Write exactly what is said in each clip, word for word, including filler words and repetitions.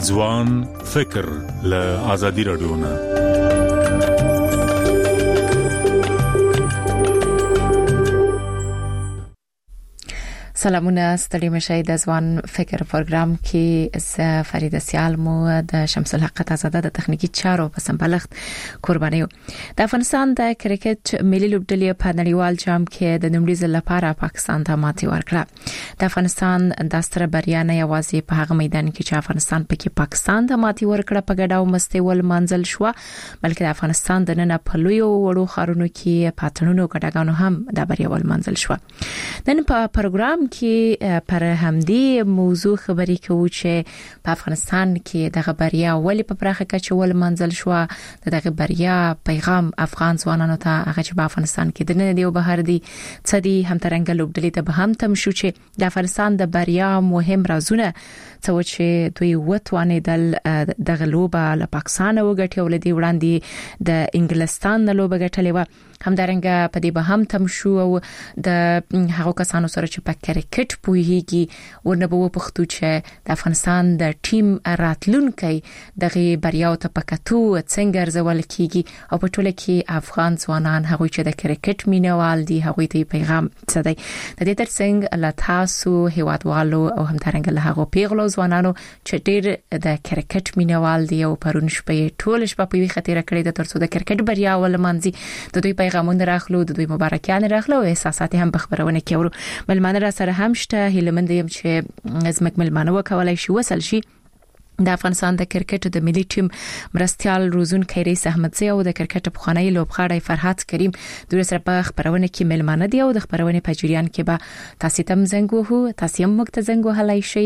ځوان فکر له آزادي رادیو نه. سلامونه، ستړي مشئ د ځوان فکر پروګرام کې ز فرید سیال مو د شمس الحق آزاده د تخنیکی چارو په سمبلښت قرباني یو. د افغانستان د کرکټ ملي لوبډلې په نړیوال جام کې د نومړي ځل لپاره پاکستان ته ماتې ورکړه. د افغانستان د ستر بریا نه یوازې په هغه میدان کې چې افغانستان پکې پاکستان ته ماتې ورکړه په ګډه او مستول منزل شو، بلکې د افغانستان د نن په لوی وړو خارونو کې پاتنونو ګډاګانو هم د بریا ول منزل شو. نن په پروګرام کې پر همدې موضوع خبرې کوو چې په افغانستان کې د بریا ولې په پراخه کچه ول منزل شو، دغه بریا پیغام افغان ځوانانو ته هغه چې په افغانستان کې د نه دی او بهر دی څه دي هم ترنګ لوبډلې ته به هم تم شو چې د افغانستان د بریا مهم رازونه څه چې دوی وټوانې د دغه لوبه له پاکستان وګټي او لدی وړاندې د انګلستان نه لوبه ګټلې و. هم درنګ په دې به هم تم شو او د هغه کسانو سره چې په کرکټ پوهیږي ورنه به وپختو چې د افغانستان د ټیم راتلونکي دغه بریاو ته پکاتو څنګه ارزول کیږي او په ټوله کې افغان ځوانان هغه چې د کرکټ مینوال دي هغه ته پیغام څه دی. د دې ترڅنګ لا تاسو هیوادوالو او هم درنګ له هغه پیغلو ځوانانو چې ډېر د کرکټ مینوال دي او پرون شپه ټول شپه په وی خطر کړی د ترڅو د کرکټ بریا ول منځي د دوی پیغامونه راخلو، د دوی مبارکیان راخلو او احساسات هم بخبرونه کیورو. ملمانه را سره هم شته هیلمند یم چې زمک ملمانه وکولای شي وصل شي. د افغانستان د کرکټ د ملي ټیم مرستيال روزون کیریس احمدزی او د کرکټ پخوانی لوبغاړی فرحات کریم د سره په خبرونه کې ملمانه دی او د خبرونه په جریان کې به تاسو تم زنګ وو تاسو هم مکت زنګ وهلای شي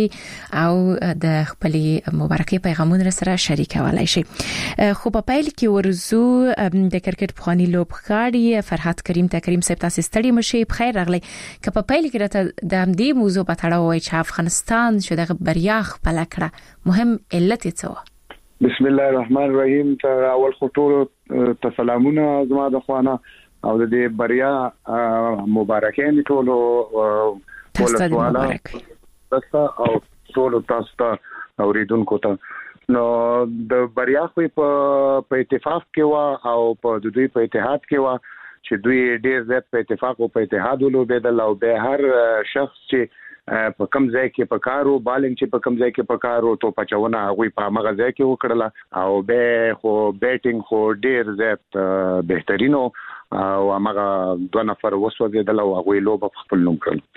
او د خپل مبارکي پیغامونه سره شریکولای شي. خو په پایل کې ورزو د کرکټ پخوانی لوبغاړی فرحات کریم ته کریم صاحب تاسو ستړي مشي بخیر راغلی. که په پایل کې راته د همدې موضوع په تړاو وای چې افغانستان چې د بریا خپل کړه مهم علت څه و؟ بسم الله الرحمن الرحیم. ته اول خطور ته سلامونه زما د خوانه او د دې بریا مبارکین ټول تاسو مبارک تاسو او ټول تاسو ته اوریدونکو ته. نو د بریا خو په اتفاق کې وا او په دوی په اتحاد کې وا چې دوی ډېر زیات په اتفاق او په اتحاد ولوبېدل او به هر شخص چې په کم ځای کې په کارو بالینګ چې په کم ځای کې په کارو تو پچونه هغه په هغه ځای کې وکړل او به خو بیټینګ خو ډیر زیات بهترینو او هغه دوه نفر وسوګېدل او هغه لوب په خپل نوم کړل.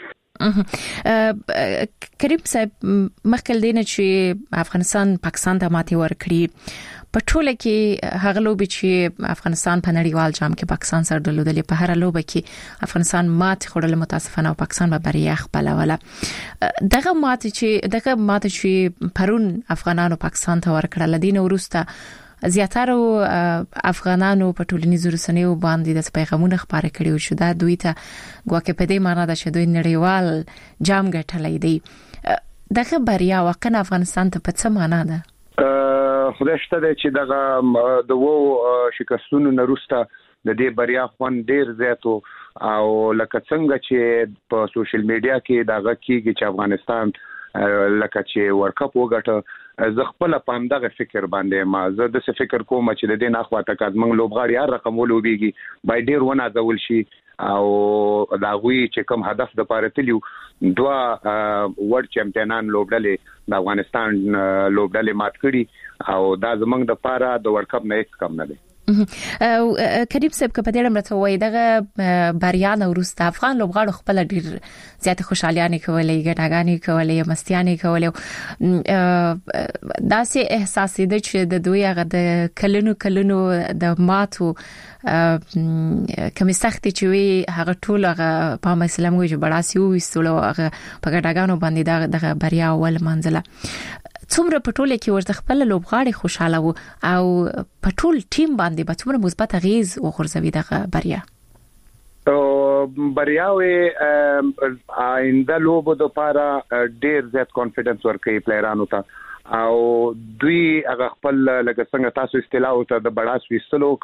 کریم صاحب مخکې دینه چې افغانستان پاکستان ته ماتې ورکړي په ټوله کې هغه لوب چې افغانستان په نړیوال جام کې پاکستان سره درلودل په هر لوب کې افغانستان مات خورل متاسفانه او پاکستان به بریا خپلوله. دغه مات چې دغه مات چې پرون افغانانو پاکستان ته ورکړل دین ورسته زیاتره افغانانو په ټولنیزو رسنیو باندې د پیغامونو خبره کړي او چې دا دوی ته ګواکې په دې معنی ده چې دوی نړیوال جام ګټلای دی. دغه بریا واقعا افغانستان ته په څه معنی ده؟ خدای شته چې دغه د وو شکستونو نرسته د دې بریا خوان ډیر زیاتو او لکه څنګه چې په سوشل میډیا کې دغه کېږي چې افغانستان لکه چې ورکپ وګټه زه خپل په همدغه فکر باندې ما زه د څه فکر کوم چې د دې نه خواته کډمن لوبغاړي هر رقم ولوبيږي بای ډیر ونه ځول شي او دا غوي چې کوم هدف د پاره تلیو دوا ورلد چمپیونان لوبډلې د افغانستان لوبډلې مات کړي او دا زمنګ د پاره د ورکپ نه هیڅ کم نه دی. او کریم صاحب که په دې لمرته وای دغه بریا نو وروسته افغان لوبغاړو خپل ډیر زیات خوشحاليانه کولې ګټاګانې کولې مستیانې کولې دا سه احساس دي چې د دوی هغه د کلونو کلونو د ماتو کوم سختي چې وي هغه ټول هغه په اسلام وجه بڑاسي وستلو هغه په ګټاګانو باندې دغه بریا ول منځله څومره په ټوله کې ورته خپل لوبغاړي خوشاله وو او په ټول ټیم باندې به څومره مثبت غیز وغورځوي دغه بریا؟ او بریاوي آینده لوبو د پاره ډیر زیات کانفیډنس ورکوي پلیرانو ته او دوی هغه خپل لکه څنګه تاسو استلاو ته د بڑاس وستلو ک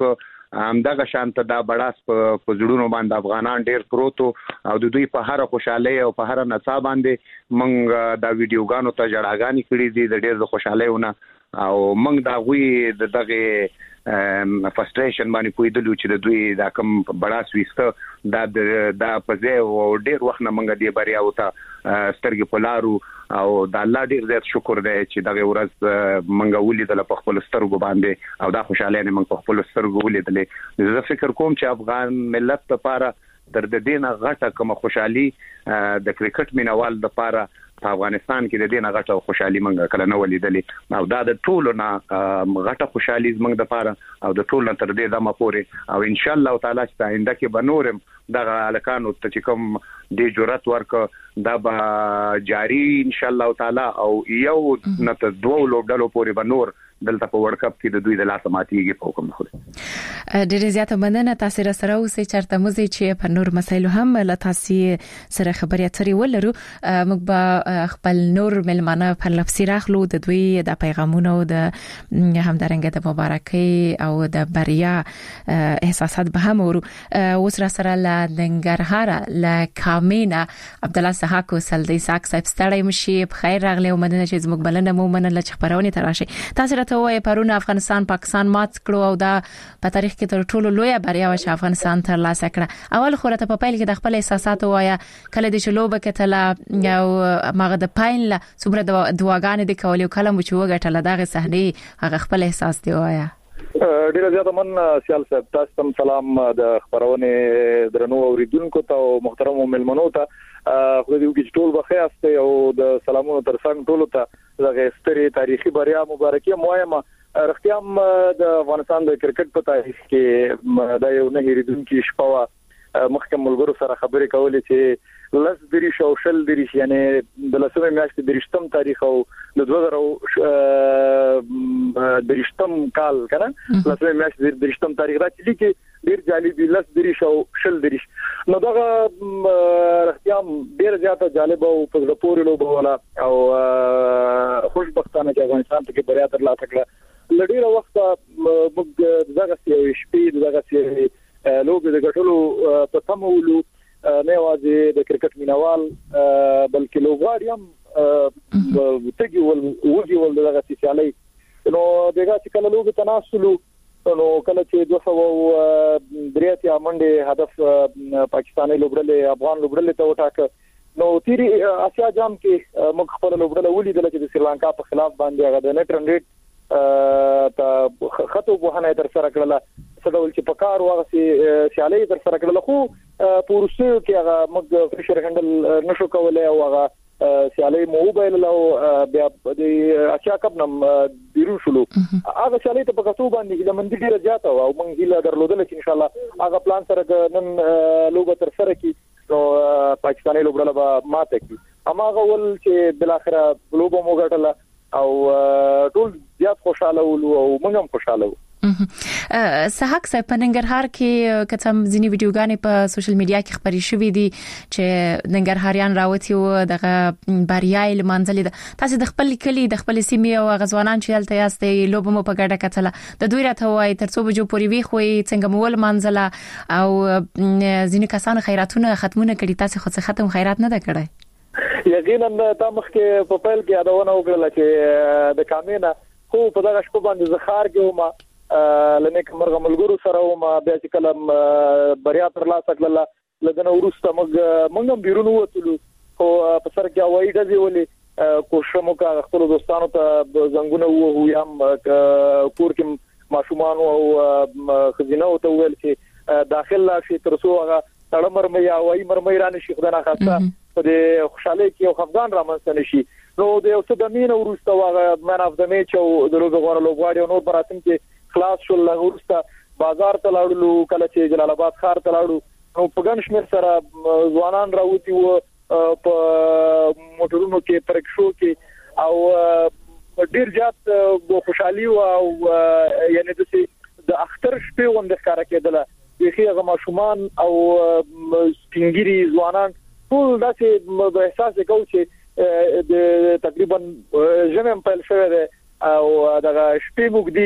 همدغه شانته دا بڑاس په پزړونو باندې افغانان ډیر پروتو او د دوی په هر خوشاله او په هر نڅا باندې موږ دا ویډیوګانو ته جړاګانی کړې دي د ډیر خوشالهونه او موږ دا غوي د دغه فرستریشن باندې پویدلو چې د دوی دا کوم بڑاس وسته دا دا په ځای او ډیر وخت نه موږ دی بریا وته سترګې پلارو او د الله ډیر زیات شکر دی چې دغه ورځ موږ ولیدل په خپل سترګو باندې او دا خوشاله نه موږ په خپل سترګو ولیدل زه فکر کوم چې افغان ملت لپاره تر دې نه غټه کوم خوشحالي د کرکټ مینوال لپاره په افغانستان کې د دې نه غټه خوشحالي موږ کله نه ولیدلې او دا د ټولو نه غټه خوشحالي موږ د لپاره او د ټولو تر دې دمه پورې او ان شاء الله تعالی چې آینده کې بنورم دغه الکانو ته چې کوم د جرأت ورک دا به جاری ان شاء الله تعالی او یو نه ته دوه لوبډلو پورې بنور دلته په ورلد کپ کې د دوی د لاسه ماتيږي په حکم خو ډېر زیاته مننه تاسو را سره اوسې چرته موزي چې په نور مسایلو هم له تاسو سره خبرې اترې ولرو موږ به خپل نور ملمانه په لفظي راخلو د دوی د پیغامونو د همدارنګه د مبارکي او د بریا احساسات به هم ورو اوس را سره له ننګرهار له کامینا عبد الله سحاکو سلدي ساک صاحب ستړی مشي په خیر راغلی او مننه چې زموږ بلنه مو مننه چې خبرونه تراشي تاسو ته وایي پرونه افغانستان پاکستان مات کړو او دا په تاریخ کې تر ټولو لوی بریا و چې افغانستان تر لاسه کړه اول خو راته په پیل کې د خپل احساسات وایا کله د شلوبه کتله او ماغه د پاین له څومره د دواګانې د کولیو کلم چې وګټله دغه صحنه هغه خپل احساس دی وایا ډیره زیاته من سیال صاحب تاسو ته سلام د خبرونه درنو اوریدونکو ته او محترم ملمنو ته خو دې وګړي ټول بخیر است او د سلامونو تر څنګ ټول ته دغه ستري تاریخي بریا مبارکي موایمه رختيام د افغانستان د کرکټ په تاریخ کې دا یو نه هېریدونکي شپه مخکې ملګرو سره خبرې کولې چې لس دری شو شل دری یعنی د لسمه میاشتې د رښتم تاریخ او د دوه زره د رښتم کال کنه لسمه میاشتې د رښتم تاریخ راځي چې ډیر جالب لس دری شو شل دری نو دا رختيام ډیر زیاته جالب او په زپورې لوبه ولا او خوشبختانه چې افغانستان ته بریا تر لاسه کړه لډیره وخت موږ دغه شپې دغه لوبه د ګټلو په تمولو نه واځي د کرکټ مینوال بلکې لوغاړي هم تګي ول وږي ول دغه سیالي نو دغه چې کله لوبه تناسلو نو کله چې دوه سوه درېاتیا منډه هدف پاکستاني لوبډلې افغان لوبډلې ته وټاک نو تیری اسیا جام کې موږ خپل لوبډله ولیدل چې د سریلانکا په خلاف باندې هغه د نت رن ریټ ته خطو بوهنه تر سره کړله څه چې په کار واغسي سیالي تر سره کړله خو پورسو کې هغه موږ فشر هندل نشو کولای او هغه سیالي موبایل او بیا د اسیا کپ نم بیرون شلو هغه سیالي ته په کتو باندې د مندي ډیره زیاته او موږ هیله درلودل چې ان شاء الله هغه پلان سره نن لوګو تر سره کی نو پاکستاني لوبډله به ماته کی اما هغه ول چې بل اخره لوبو موګټله او ټول زیات خوشاله ول او موږ هم خوشاله وو سحق صاحب په ننګرهار کې کتم ځینی ویډیوګانې په سوشل میډیا کې خبري شوې دي چې ننګرهاریان راوتی و دغه بریای لمنځلې ده تاسو د خپل کلی د خپل سیمې او غزوانان چې هلته یاستې لوبمو په ګډه کتله د دوی راته وای تر څو بجو پورې وی خو څنګه مول منځله او ځینی کسان خیراتونه ختمونه کړي تاسو خو څه ختم خیرات نه ده کړی یقینا تا مخکې په پیل کې یادونه وکړه چې د کامینا خو په دغه شپه باندې زخار کې ما لنه کومه ملګرو سره ما بیا چې کلم بریا پر لاس کړله لدنه ورسته موږ موږ بیرون وته خو په سر کې وای دځي ولې کوشش مو کا خپل دوستانو ته زنګونه وو یم کور کې ماشومان او خزینه او ته ویل چې داخل لا شي تر څو هغه تړمر مې یا وای مرمې رانه شي خدای نه خاصه په دې خوشاله کې او خفقان رامنځته نشي نو د یو څه د مين ورسته واغه مان اف د میچ او د لوګو غوړ لوګواړي نو براتم کې خلاص شو له ورسته بازار ته لاړو کله چې جلال آباد ښار ته لاړو نو په ګڼ شمېر سره ځوانان راوتی وو په موټرونو کې پرکشو کې او ډیر زیات خوشحالي او یعنی د اختر شپې وند ښکارا کېدله یخي هغه ماشومان او سپینګری ځوانان ټول داسې احساس وکاو چې د تقریبا جمع په شوه او دغه شپې موږ دي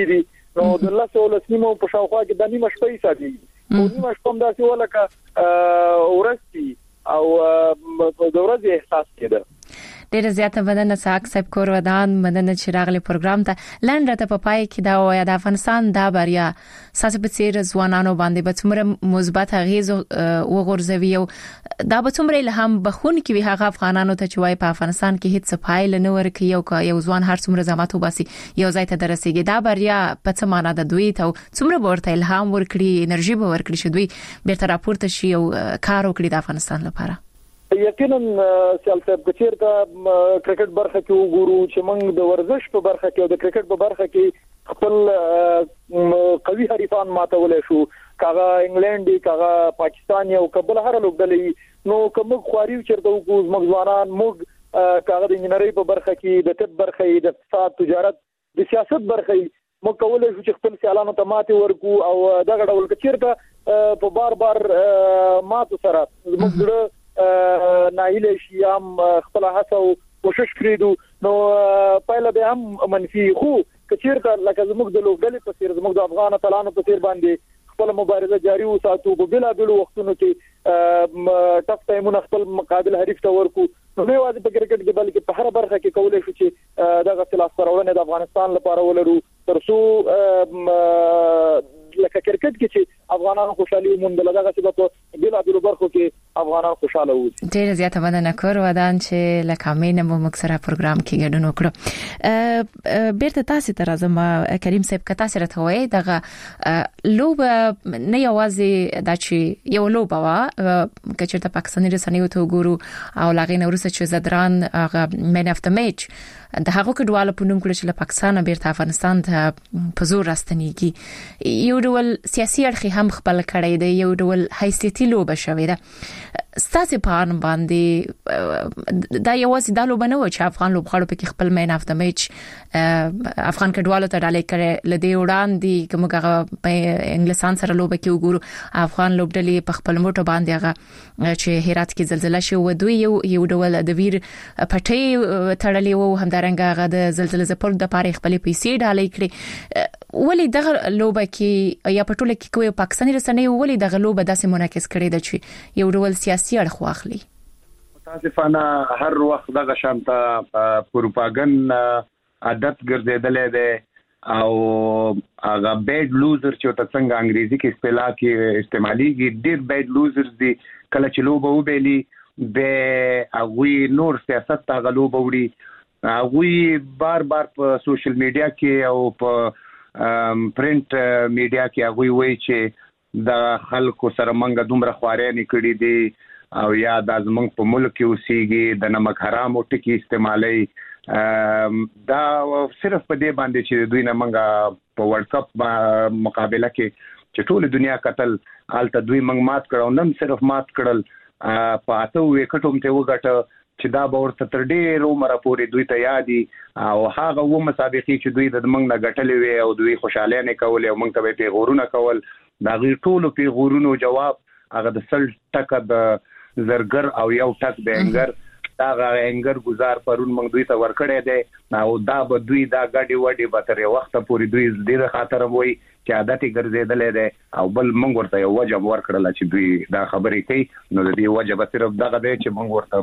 نو د لاسو لسمو په شاوخوا کې د نیمه شپې ساتي او نیمه شپه هم داسې ولکه ورستي او د ورځې احساس کېده. ډېر زیاته مننه ساک صاحب کور ودان مننه چې راغلی پروګرام ته لنډه ته په پای کې دا وایي د افغانستان دا بریا ساسه په څیر ځوانانو باندې به څومره مثبت اغیز وغورځوي او دا به څومره الهام بخون کې وي هغه افغانانو ته چې وایي په افغانستان کې هیڅ فایل نه ورکي او یو ځوان هر څومره زحمت وباسي یو ځای ته درسيږي. دا بریا په څه معنا ده دوی ته څومره ورته الهام ورکړي انرژي به ورکړي چې دوی بیرته راپورته شي او کار وکړي د افغانستان لپاره. یقینا سیال صاحب کچیر ته کرکټ برخه کې وګورو چې موږ د ورزش په برخه کې او د کرکټ په برخه کې خپل قوي حریفان ماتولای شو کاغه انګلند کاغه پاکستان او قبل هر لوبډلې نو کوم خواري چرته وګورو موږ ځوانان موږ کاغه د انجنیری په برخه کې د طب برخه د اقتصاد تجارت د سیاست برخه موږ کولای شو چې خپل سیالانو ته ماته ورکو او دغه ډول کچیر ته په بار بار ماتو سره موږ ناهیله شي هم خپل هڅه او کوشش کړو نو پایله به هم منفي خو کچیرته لکه زموږ د لوګلې په څیر زموږ د افغان اتلانو په څیر باندې خپل مبارزه جاری وساتو په بلا بل وختونو کې ټف ټایمونه خپل مقابل حریف ته ورکو نو نه واځي په کرکټ کې بلکې په هر برخه کې کولای شو چې دغه خلاف سرونه د افغانستان لپاره ولرو ترڅو لکه کرکټ کې چې افغانانو خوشالي وموندل دغه څه په بلا بل برخو کې افغانان خوشاله وو. ډېر زیاته مننه کور ودان چې لکه مینه مو مکسره پروګرام کې ګډون وکړو. بیرته تاسو ته راځم کریم صاحب کته سره ته وای دغه لوب نه یوازې د چې یو لوب وا کچېرته پاکستاني رسنیو ته وګورو او لاغې نورسه چې زدران هغه مین اف د میچ د هغه کډواله په نوم کړل چې له پاکستان بیرته افغانستان ته په زور راستنیږي یو ډول سیاسي اړخ هم خپل کړی دی یو ډول حیثیتي لوب شوی ده. ستاسو په ان باندې دا یوازې د لوب نه و چې افغان لوبغاړو په خپل مین اف د میچ افغان کډوالو ته ډالې کړي لدی وړاندې کومه په انګلیسان سره لوب کې وګورو افغان لوبډلې په خپل موټو باندې هغه چې هرات کې زلزلہ شو و دوی یو یو ډول د ویر پټي تړلې وو همدارنګه هغه د زلزلې زپور د پاره خپل پیسې ډالې کړي ولی دغه لوب کې یا پټوله کې کوی پاکستاني رسنۍ ولی دغه لوب داسې منعکس کړي د چې یو ډول سیاسي اړخ واخلي. متاسفانه هر وخت دغه شانته پروپاګاندا عادت ګرځیدلې ده او هغه بیډ لوزر چې ته څنګه انګریزي کې اصطلاح کې استعماليږي ډېر بیډ لوزرز دي کله چې لوب وبېلي به هغه نور سیاست ته غلو بوړي هغه بار بار په سوشل میډیا کې او په پرنٹ میډیا کې هغه وایي چې د خلکو سره منګه دومره خوارې نه کړې دي او یا د زمنګ په ملک کې اوسېږي د نمک حرام او ټکی استعمالي دا صرف په دې باندې چې دوی نه منګه په ورلد کپ مقابله کې چې ټول دنیا قتل آلته دوی منګ مات کړو نن صرف مات کړل په اته وکټوم ته وګټه چې دا به ورته تر ډېر عمره پورې دوی ته یادي او هغه و مسابقې چې دوی د منګ نه ګټلې وي او دوی خوشاله نه کول او منګ ته په غورونه کول دا غیر ټولو په غورونو جواب هغه د سل ټکه د زرګر او یو ټک د انګر دا غا انګر گزار پرون موږ دوی ته ورکړې ده او دا به دوی دا غاډي وډي به تر وخت پورې دوی ډیره خاطر وای چې عادت ګرځیدلې ده او بل موږ ورته یو وجب ورکړل چې دوی دا خبرې کوي نو د دې وجب صرف دغه دی چې موږ ورته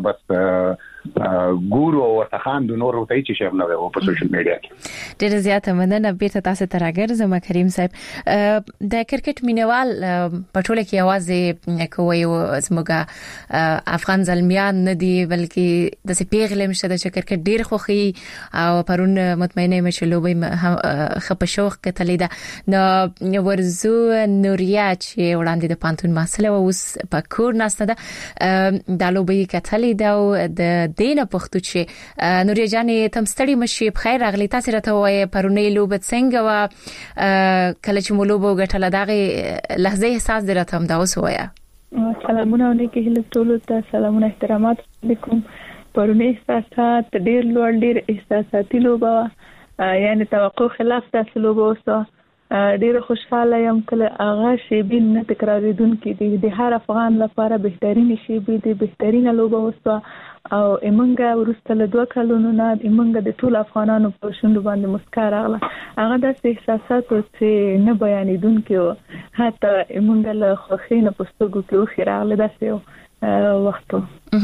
بس ګورو او ورته خاندو نور ورته چې شم نه و په سوشل میډیا کې. ډیره زیاته مننه بیرته تاسو ته راګرځم کریم صاحب د کرکټ مینوال په ټوله کې आवाज کوي او زموږه افغان زلمیان نه دی بلکې د سي پیغلم شته چې کرکټ ډیر خوخي او پرون مطمئنه مې چې لوبي خپشوخ کتلې ده نو ورزو نوریا چې وړاندې د پانتون مسله اوس په کور نسته ده د لوبي کتلې ده او د دینه پختو چې نوریا جانې تم ستړي مشي بخیر اغلی تاسو راته وای پرونی لوب څنګه وا کله چې مولوبو غټل دغه لحظه احساس درته هم دا وسویا. سلامونه علیکم ټول ته سلامونه احترامات علیکم پرونی احساسات ډیر لوړ ډیر احساساتي لوبه یعنی توقع خلاف تاسو لوبه وسو ډیر خوشاله یم کله اغه شی بین نه تکراریدونکې دي د هر افغان لپاره بهترین شی به دي بهترین لوبه وسو او ایمنګه ورسته له دوه کلونو نه ایمنګه د ټول افغانانو په شونډو باندې مسکا راغله. هغه د احساسات چې نه بیانېدونکي وو، حتی ایمنګه له خوښۍ نه په سترګو کې اوښکې راغلې. داسې وخت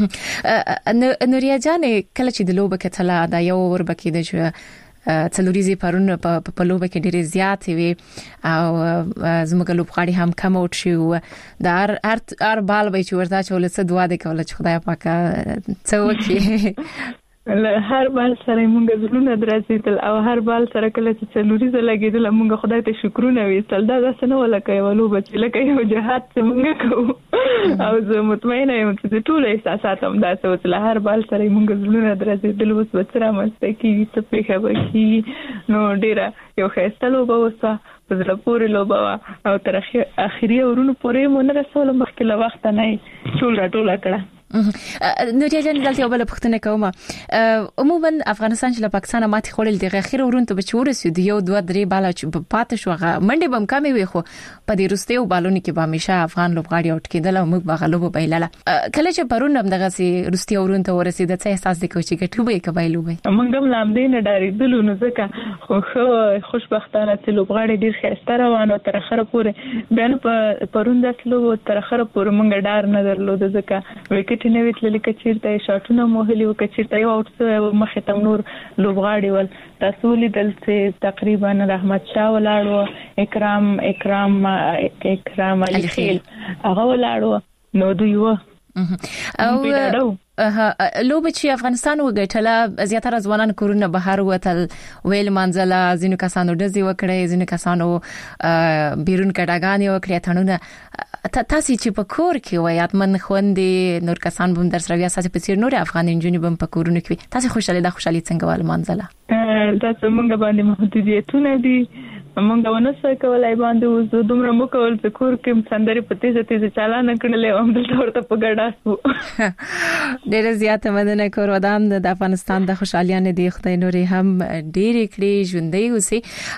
نوریا جانې کله چې د لوبه کتله دا یو ور بکې د چې څلوريزي پرون په لوبه کې ډېر زیات وي او زموږ لوبغاړي هم کم اوټ شو. دا هر هر بال به چې ورته چول څه دعا دې کوله چې خدای پاک څه وکړي. له هر بال سره مونږ زلونه درځیدل او هر بال سره کله چې څلوريزه لګیدل مونږ خدای ته شکرونه ویستل. دا داسې نه ولکه یو لوبه چې لکه یو جهاد چې مونږ کوو او زه مطمئنه یم چې ټول احساسات هم داسې وو چې له هر بال سره مونږ زلونه درځیدل. اوس به څه رامنځته کېږي، څه پېښه به کېږي. نو ډېره یو ښایسته لوبه وسوه، په زړه پورې لوبه وه او تر اخري اورونو پورې مو نه رسوله، مخکې له وخته نه یې ټول راټوله کړه. نوریا جان دلته یو بل پوښتنه کوم. عموما افغانستان چې له پاکستان ماتې خوړل د اخر ورون ته بچ ورسېد یو دوه درې بالا چې پاتې شو، هغه منډه بم کمې وي، خو په دې روستیو بالونو کې به همیشه افغان لوبغاړي اوټ کېدل او موږ به غلوب بایلاله. کله چې پرون هم دغه سي روستیو ورون ته ورسېد څه احساس وکړ چې ګټو به کبایلو به موږ هم لامدې نه ډارېدل. نو ځکه خو خو خوشبختانه چې لوبغاړي ډیر ښایسته روانو تر اخره پورې بیا په پرون د سلو تر اخره پورې موږ ډار نه درلود، ځکه وکټ نه ویتل لیکه چیرته شاټونه موهلي او کچیرته یو اوټ مخه تم نور لوبغاړي ول تاسو لیدل چې تقریبا رحمت شاه ولاړو، اکرام اکرام اکرام علي خیل هغه ولاړو. نو دوی و او لوبه چې افغانستان وګټله زیاتره ځوانان کورونه بهر وتل، ویل منځله زینو کسانو دزي وکړي، زینو کسانو بیرون کډاګانی وکړي تنونه. تاسو چې په کور کې وایات من خوندې نور کسان بم در سره بیا ساتي په نور افغان انجونی بم په کورونه کې تاسو خوشاله ده خوشالي څنګه ول منځله؟ دا څنګه باندې محدودیتونه دي مونږ ونه څه کولای باندې وزو دومره مو کول چې کور کې سندري په تیزه تیزه چالان کړلې هم د ورته په ګډاسو. ډېر زیات مدنه کور ودان د افغانستان د خوشالیانه دی خدای نوري هم ډېر کړي ژوندۍ اوسي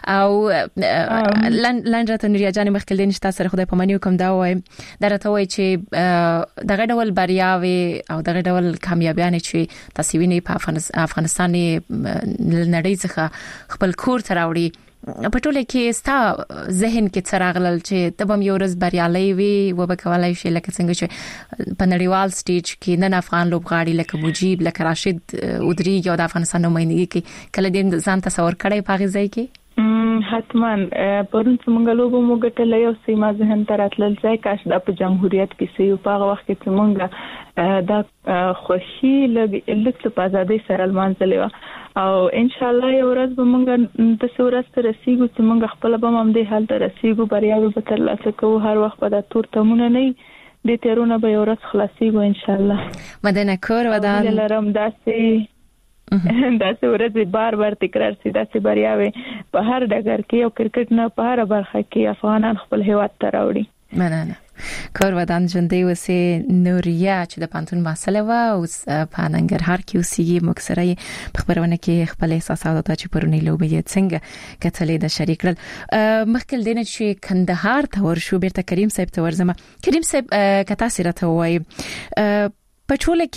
او لنډه نوریا جان مخکې دین شته سره خدای په منیو کوم دا وای درته وای چې دغه ډول بریاوي او دغه ډول کامیابیانه چې تاسو ویني په افغانستان نړۍ څخه خپل کور تراوړي په ټوله کې ستا ذهن کې څراغلل چې تبم یو ورځ بریالي وي و به کولای شي لکه څنګه چې په نړیوال سټیج کې نن افغان لوبغاړي لکه مجيب لکه راشد اودري یو د افغانستان نمائندګي کې کله دې ځان تصور کړی په غځای کې؟ حتما پرون څنګه لوبو موږ ټل یو سیمه ذهن تراتل ځای کاش د په جمهوریت کې سیو په وخت کې څنګه دا خوشي لګ لکه په ازادي سره منځلې او ان شاء الله یو ورځ به موږ د سورست رسیدو چې موږ خپل به هم د حالت رسیدو بریاوي به تر لاسه کوو. هر وخت به د تور تمونه نه د تیرونه به یو ورځ خلاصيږي ان شاء الله. مدنه کور ودان لرم داسې داسې ورځې بار بار تکرار سي داسې بریاوي په هر ډګر کې او کرکټ نه په هر برخه کې افغانان خپل هیواد ته راوړي. مننه کور ودان ژوندۍ وسه نوریا چې د پانتون مسله و او په ننګرهار کې اوسېږي مکسره په خبرونه کې خپل احساسات او چې پرونی لوبې څنګه کتلې د شریک کړل. مخکې دینه چې کندهار ته ورشو بیرته کریم صاحب ته ورزمه. کریم صاحب کتا سره ته وای په ټوله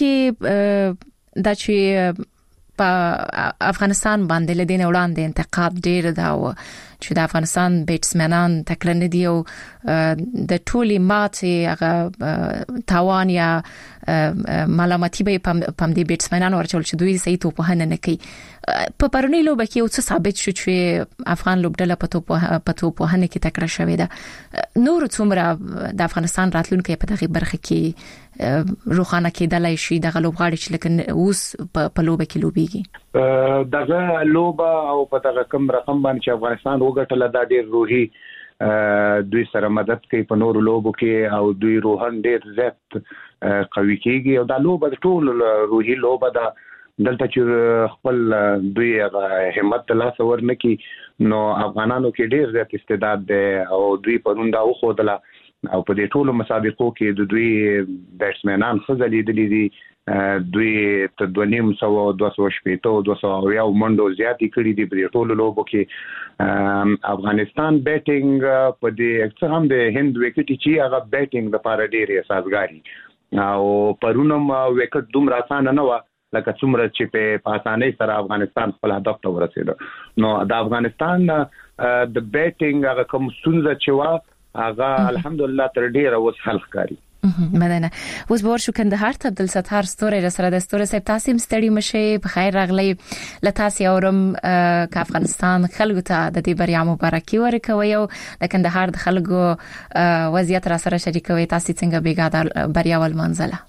کې دا چې په افغانستان باندې لدین وړاندې انتقاد ډیر دا و چې د افغانستان بیټسمنان تکړه نه دي او د ټولي ماتې هغه تاوان یا ملامتي به پم دې بیټسمنان ورچول چې دوی صحیح توپ وهنه نه کوي. په پرونی لوبه کې اوس ثابت شو چې افغان لوبډله په توپ په توپ وهنه کې تکړه شوې ده. نور څومره د افغانستان راتلونکي په دغه برخه کې روخانه کېدلای شي د غلوبغاړي چې لکه اوس په لوبه کې لوبيږي دغه لوبه او په دغه کم رقم باندې چې افغانستان وګټله دا ډېر روحي دوی سره مدد کوي په نورو لوبو کې او دوی روحان ډېر زیات قوي کیږي او دا لوبه ټول روحي لوبه ده. دلته چې خپل دوی همت لاس ورنکي نو افغانانو کې ډېر زیات استعداد ده او دوی پرون دا وخودله او په دې ټولو مسابقو کې د دوی بیټسمنان خزلې دي دوی ته دوه نیم سو دوه سو شپېته او دوه سو یو منډو زیاتې کړې دي په ټولو لوبو کې. افغانستان بیټینګ په دې څه هم د هند وکټ چې هغه بیټینګ د پاره ډېر اساسګاری او پرونم وکټ دومره آسان نه و لکه څومره چې په اسانۍ سره افغانستان خپل هدف ته ورسېد. نو د افغانستان د بیټینګ هغه کوم ستونزه چې و هغه الحمدلله تر ډیره اوس حل ښکاري. مدنه اوس بور شو کندهار ته عبدالستار ستوري سره د ستوري صاحب تاسو مستړي مشه په خیر راغلی لتاسي اورم ک افغانستان خلکو ته د دې بریا مبارکي ورکوي او د کندهار د خلکو وضعیت را سره شریکوي تاسو څنګه بیګا بریا ول منزله.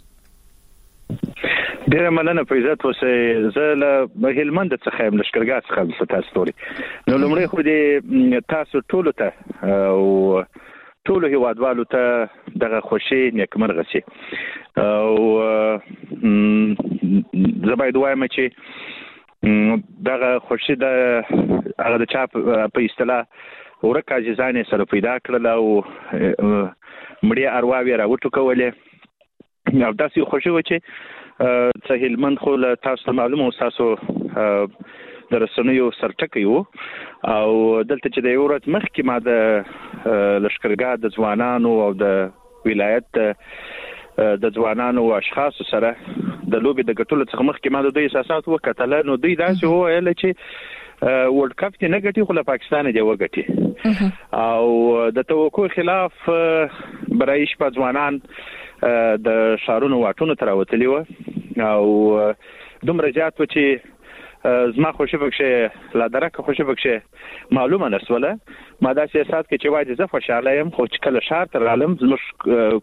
ډیره مننه په عزت اوسه زه له هلمند څخه یم لشکرګاه څخه تاسو ستوري. نو لومړی خو دې تاسو ټول ته او ټول هیوادوالو ته دغه خوشي نیکمرغه شي او زه باید وایم چې دغه خوشي د هغه د چا په اصطلاح ورکه عزیزانه سره پیدا کړل او مړی ارواوی راوټکولې او داسې خوشي و چې څه هلمند خو تاسو معلومه تاسو د رسنیو سرټکی وو او دلته چې د یو ورځ مخکې ما د لشکرګاه د ځوانانو او د ولایت د ځوانانو او اشخاص سره د لوبي د ګټلو څخه مخکې ما د دوی احساسات وکتل نو دوی داسې وویل چې ورلد کپ ته نه ګټي خو له پاکستان دی وګټي او د توقع خلاف برایش په ځوانان د شارونو واټونو تر وتلی و او دومره زیات و چې زما خوشي بکشه لا درکه خوشي بکشه معلومه نسوله ما دا سیاست کې چې واجب زه خوشاله يم خو چې کله شهر تر عالم زموږ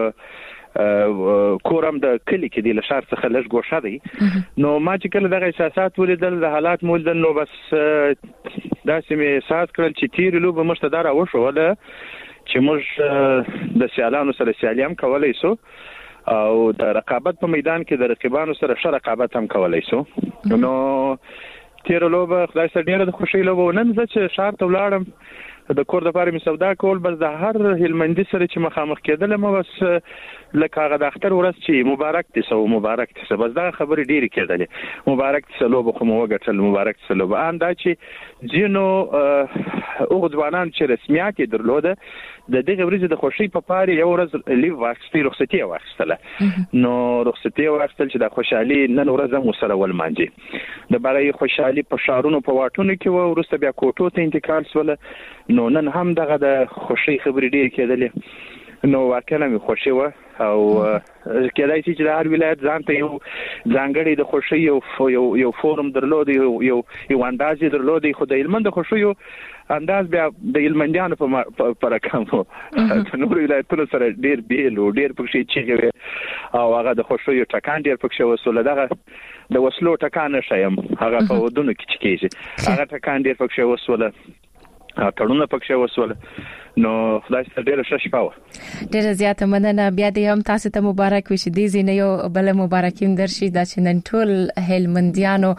کورم د کلی کې د لشار څخه لږ ګوښه دی نو ما چې کله دغه احساسات ولیدل د حالات مولیدل نو بس دا سمې احساس کړل چې تیر لوب مشتدار او شو ولا چې موږ د سیالانو سره سیالیم کولای سو او د رقابت په میدان کې د رقیبانو سره ښه رقابت هم کولای سو. نو تیر لوبه خدای سره ډیره د خوشی لوبه نن زه چې شهر ته ولاړم د کور د پاره می سودا کول بس د هر هلمندي سره چې مخامخ کېدل مو بس لکه هغه د اختر ورځ چې مبارک دي سو مبارک دي سو بس دا خبرې ډیره کېدلې مبارک دي سو لوبه خو مو وګټل مبارک دي سو لوبه ان دا چې جنو او ځوانان چې رسمیات درلوده د دغه ورځې د خوشی په پاره یو ورځ لیو واخستې رخصتي واخستله نو رخصتي واخستل چې د خوشحالي نن ورځ مو سره ول مانځي د برای خوشحالي په شارونو په واټونو کې و ورسته بیا کوټو ته انتقال سول نو نن هم دغه د خوشی خبرې ډېر کېدلې نو واقعا مې خوشي و او کېدای شي چې د هر ولایت ځان ته یو ځانګړی د خوشي یو یو یو فورم درلود یو یو یو انداز درلود خو د هلمند خوشي یو انداز بیا د هلمندیانو په پر رقم وو د نور ولایتونو سره ډېر بیل او ډېر پکې چې او هغه د خوشي ټکان ډېر پکې وسول دغه د وسلو ټکان شایم هغه په ودونو کې چې کېږي هغه ټکان ډېر پکې وسول کړونه پکې وسول نو خدای ستاسو ډیره شپه ډیره زیاته مننه بیا دې هم تاسو ته مبارک وي چې دې زینه یو بل مبارکیم درشي دا چې نن ټول هلمندیانو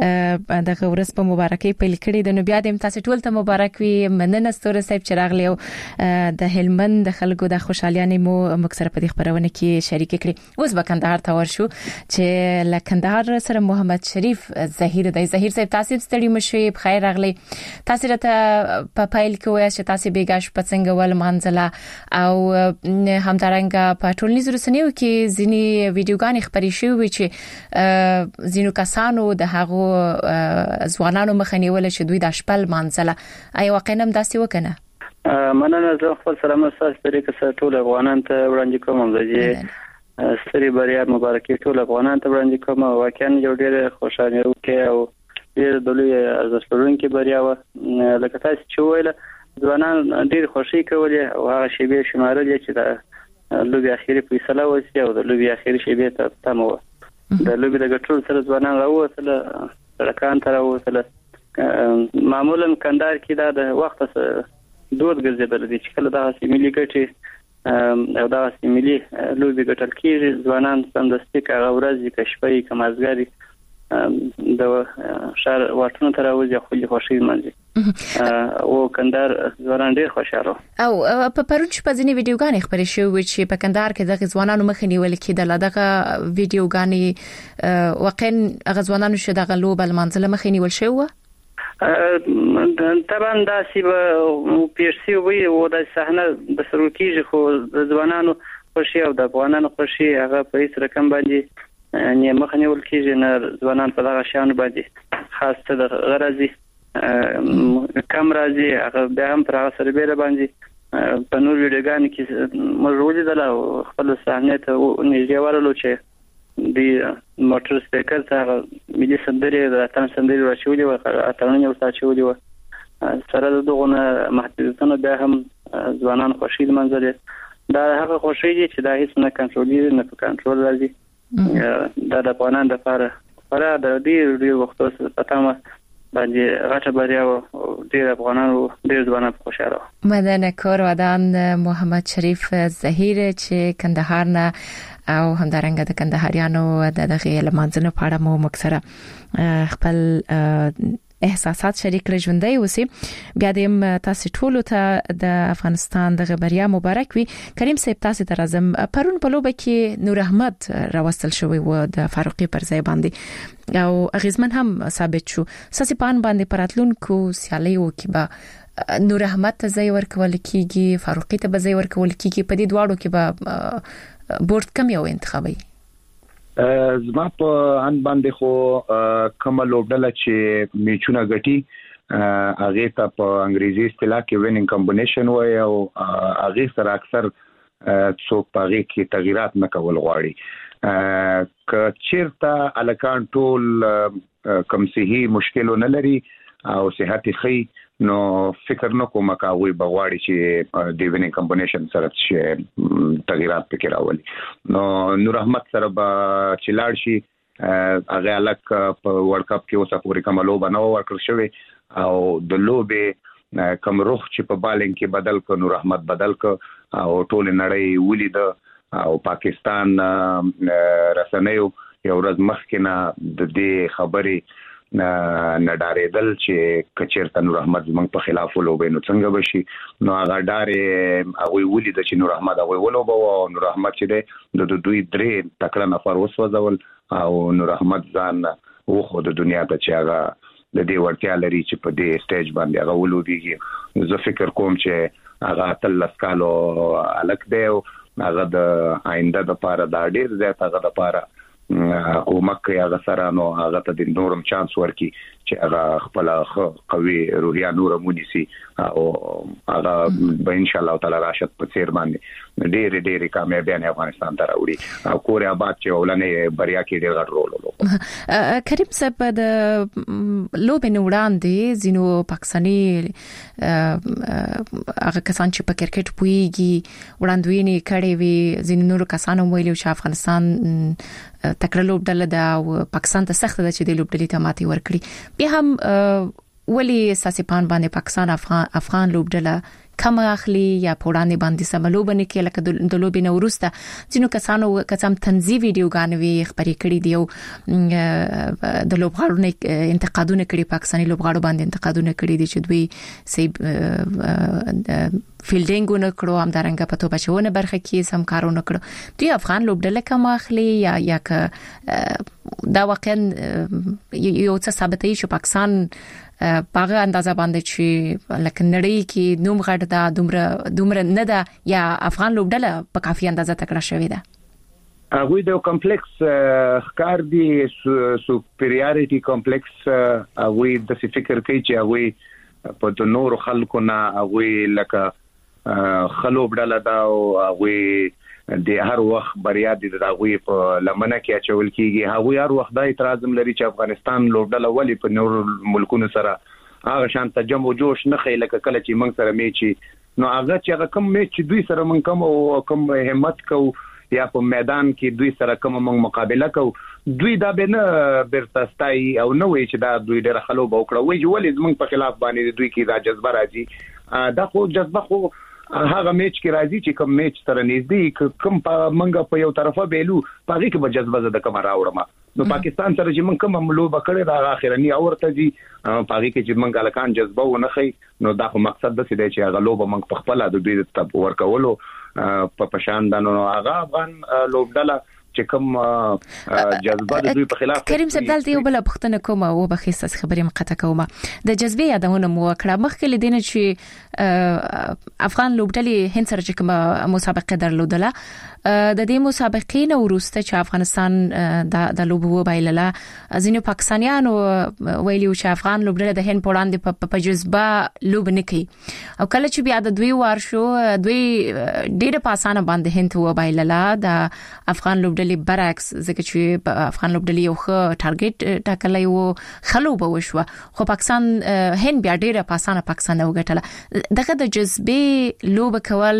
دغه ورځ په مبارکي پیل کړی د نو بیا دې تاسو ټول ته مبارک وي مننه ستوره صاحب چې راغلی او د هلمند د خلکو د خوشحاليانه مو مکسر په دې خبرونه کې شریک کړي اوس به کندهار ته ورشو چې لکندهار سره محمد شریف ظهیر دی ظهیر صاحب تاسو ستړي مشي بخیر راغلی تاسو راته په پایل کې وایي چې تاسو بیګاش څنګه ول منځله او همدارنګه په ټولنیزو رسنیو کې ځینی ویډیوګانې خبرې شوې چې ځینو کسانو د هغه ځوانانو مخنیول چې دوی د شپل منځله ای واقعا هم داسې وکنه مننه زه خپل سلام تاسو طریقې سره ټول افغانان ته وړاندې کوم چې ستړي بریا مبارکي ټول افغانان ته وړاندې کوم واقعا یو ډېر خوشاله وکي او ډېر د لوی ارزښت لرونکي بریا و لکه تاسو چې ویل ځوانان ډېر خوشي کولې او هغه شیبې شمارلې چې د لوبي اخیری فیصله وشي او د لوبي اخیری شیبې ته تمو د لوبي د ګټل سره ځوانان راووتل سړکان ته راووتل معمولا کندهار کې دا د وخت دود ګرځیدل دي چې کله دا سیملي ګټي او دا سیملي لوبي ګټل کېږي ځوانان سمدستي هغه ورځ کشفي کمازګري د شهر واټونو ته راوځي خو له خوشي منځي او کندهار ځوانان ډېر خوشاله او په پرون شپه ځینې ویډیوګانې خبرې شوې چې په کندهار کې د ځوانانو مخې نیول کېدل دغه ویډیوګانې واقعا هغه ځوانانو چې دغه لوبه منځله مخې نیول شوې طبعا دا سی به پیرسي وي او د صحنه د سروکیږي خو د ځوانانو خوشي او د افغانانو خوشي هغه په هیڅ رقم باندې نه مخنی ول کېږي نه ځوانان په دغه شان باندې خاص ته د غرضي کم راځي هغه بیا هم پر هغه سربېره باندې په نور ویډیوګان کې موجود دي او خپل صحنه ته نږدې ورلو چې د موټر سپیکر ته ملي سندري د اتن سندري راچولي او اتنونه یو ساتچولي و سره دغه محدودیتونه بیا هم ځوانان خوشي منځري دا هغه خوشي دي چې دا هیڅ نه کنټرولېږي نه په کنټرول راځي دا د افغانانو لپاره فرا د دې ډیر وختو پاتمه باندې غټه بریا او ډیر افغانانو ډیر ځوانان خوشاله مدن کور ودان محمد شریف زهیر چې کندهار نه او همدارنګه د کندهاریانو د دغه لمانځنو په اړه مو مکسره خپل احساسات شریک کړئ ژوندۍ اوسئ. بیا دیم تاسو ټول ته د افغانستان د بریا مبارک وي. کریم صاحب تاسو ته راځم. پرون په لوبه کې نور احمد راوستل شوی و د فاروقي پر ځای باندې او اغیزمن هم ثابت شو. ساسي پان باندې پراتلونکو سیالیو کې به نور احمد ته ځای ورکول کیږي، فاروقي ته به ځای ورکول کیږي. په دې دواړو کې به بورډ کم یو انتخابي؟ زما په ان باندې خو کومه لوبډله چې میچونه غټي هغه ته په انګریزي اصطلاح کې وینینګ کمبینیشن وایي او هغه سره اکثر څوک په هغه کې تغیرات نه کول غواړي. که چیرته الکان ټول کم صحي مشکل نه لري او صحت خي نو فکر نه کوم کاوي بغواړي چې د وینینګ کمبینیشن سره چې تغیرات پکې راولي. نو نور احمد سره به چلاړ شي هغه الک په ورلد کپ کې اوسه پوری کوم لوبه نو ورکړ شوی او د لوبه کوم روح چې په بالینګ کې بدل ک نور احمد بدل ک او ټول نړۍ ولید او پاکستان رسنیو یو ورځ مخکې نه د دې خبرې نه ډارېدل چې کچېرته نور احمد زمنګ په خلاف ولوبې نو څنګه بشي. نو هغه ډارې هغه ولید چې نور احمد هغه ولوبه او نور احمد چې د دوی درې تکړه نفر وسوځول او نور احمد ځان وخو د دنیا ته چې هغه د دې ورتیا لري چې په دې سټیج باندې هغه ولوبېږي. زه فکر کوم چې هغه تل لسکالو الک دی او هغه د آینده لپاره دا ډیر زیات هغه لپاره او مکه هغه سره نو هغه ته د نورم چانس ورکي چې هغه خپل قوي روحیه نور مونیسي او هغه به ان شاء الله تعالی راشد په سیر باندې ډېر ډېر کامیابی افغانستان ته راوړي او کوریا آباد چې ولنې بریا کې ډېر غټ رول ولوبه. کریم صاحب د لوبې وړاندې زینو پاکستاني هغه کسان چې په کرکټ پويږي وړاندوینه کړې وي زینو نور کسانو ویلو چې افغانستان تکړه لوبډله ده او پاکستان ته سخت ده چې د لوبډلې ته ماتې ورکړي. بیا هم ولی ساسي پان باندې پاکستان افغان افغان لوبډله کم اخلي یا پوړاندې باندې سملو باندې کې لکه د لوبې نو ورسته ځینو کسانو کسم تنظیمي ویډیوګان وی خبرې کړې دی او د لوبغاړو انتقادونه کړي پاکستاني لوبغاړو باندې انتقادونه کړي دي چې دوی سي فیلډینګ نه کړو هم دارنګه په توګه چونه برخه کې سم کارونه کړو. دوی افغان لوبډله کم اخلي یا یا ک دا واقعا یو څه ثابتوي چې پاکستان پاغه اندازه باندې چې لکه نړۍ کې نوم غټ ده دومره دومره نه ده یا افغان لوبډله په کافي اندازه تکړه شوې ده. هغه د کمپلیکس ښکار دی سوپریورټی کمپلیکس هغه د فکر کوي چې هغه په د نور خلکو نه هغه لکه خلوبډله دا او هغه د هر وخت بریا دي دغه په لمنه کې اچول کیږي. هغه هر وخت د اعتراض لري چې افغانستان لوبډله ولی په نور ملکونو سره هغه شان تجمع جوش نه خېل کله چې موږ سره میچي نو هغه چې هغه کم میچ دوی سره موږ کم او کم همت کو یا په میدان کې دوی سره کوم موږ مقابله کو دوی دا به نه برتستای او نو چې دا دوی ډېر خلوب وکړه وایي ولې موږ په خلاف باندې دوی کې دا جذبه راځي. دا خو جذبه خو هغه میچ کې راځي چې کوم میچ سره نږدې کوم منګه په یو طرفه بیلو پاره کې به جذبه زده کوم راوړم. نو پاکستان سره چې موږ کوم لوبه کړې دا اخرنی اورته دي پاره کې چې موږ الکان جذبه ونه خي نو دا خو مقصد د دې چې هغه لوبه موږ په خپل د دوی ته ورکولو په پشان دنو هغه افغان لوبډله چې کوم جذبه د دوی په خلاف. کریم صاحب دلته یو بل پښتنه کوم او بخیسه خبرې مقطع کوم د جذبې یادونه مو وکړه مخکې لدینه چې افغان لوبډلې هند سره چې کوم مسابقه درلودله د دې مسابقې نو وروسته چې افغانستان د د لوبو بایلله ځینې پاکستانیانو ویلي چې افغان لوبډله د هند په وړاندې په جذبه لوب نه کوي او کله چې بیا د دوی وار شو دوی ډېر په اسانه باندې هند و بایلله د افغان لوبډلې برعکس ځکه چې افغان لوبډلې یو ښه ټارګټ ټاکلی و خلو به وشو خو پاکستان هند بیا ډېر په اسانه پاکستان وګټله دغه د جذبې لوب کول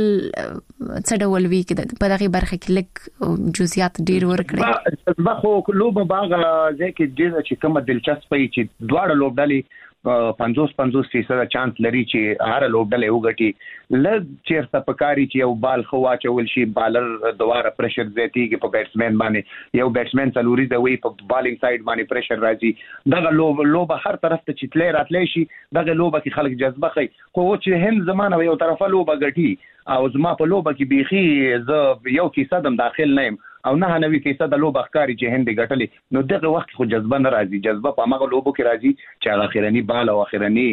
څه ډول وی کې په دغه برخه کې لک جزئیات ډیر ورکړي با خو لوب باغ ځکه چې کومه دلچسپي چې دواړه لوبډلې پنځوس پنځوس فیصد چانس لري چې هر لوبډلې وګټي لږ چیرته پکاري چې یو بال خو واچول شي بالر دواره پریشر زیاتیږي په بیټسمن باندې یو بیټسمن څلوري د وی په بالینګ سایډ باندې پریشر راځي دغه لوب لوب هر طرف ته چې تلې راتلې شي دغه لوب کې خلک جذبه کوي خو چې هند زمانه یو طرفه لوب غټي او زما په لوب کې بيخي ز یو فیصد هم داخل نه او نه نوي فیصد د لوب اخکاری چې هند غټلې نو دغه وخت خو جذبه نه راځي جذبه په هغه لوبو کې راځي چې اخرنی بال او اخرنی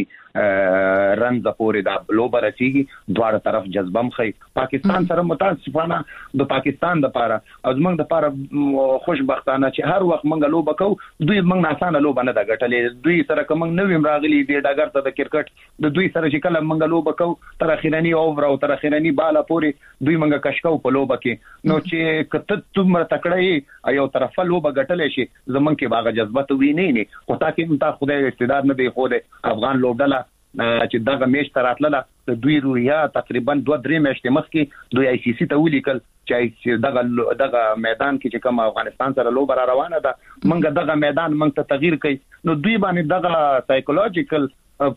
رن د پورې د لوب رسیږي دواړه طرف جذبه مخي پاکستان سره متاسفانه د پاکستان د پاره او زمنګ د پاره خوشبختانه چې هر وخت منګ لوب کو دوی منګ اسانه لوب نه د غټلې دوی سره کوم نوې راغلي دی ډاګر ته د کرکټ د دوی سره چې کله منګ لوب کو تر اخرنی اوور او تر اخرنی بال پورې دوی منګ کشکاو په لوب کې نو چې کته تمره تکړه یو طرفه لوب غټلې شي زمنګ کې باغ جذبه تو وی نه نه خو تاکي متا خدای استعداد نه دی خو د افغان لوبډله چې دغه میش تراتله د دوی رویا تقریبا دوه درې میاشتې مخکې دوی آی سی سی ته ولیکل چې دغه دغه میدان کې چې کوم افغانستان سره لوب را روانه ده منګه دغه میدان منګ ته تغییر کوي نو دوی باندې دغه سایکولوژیکل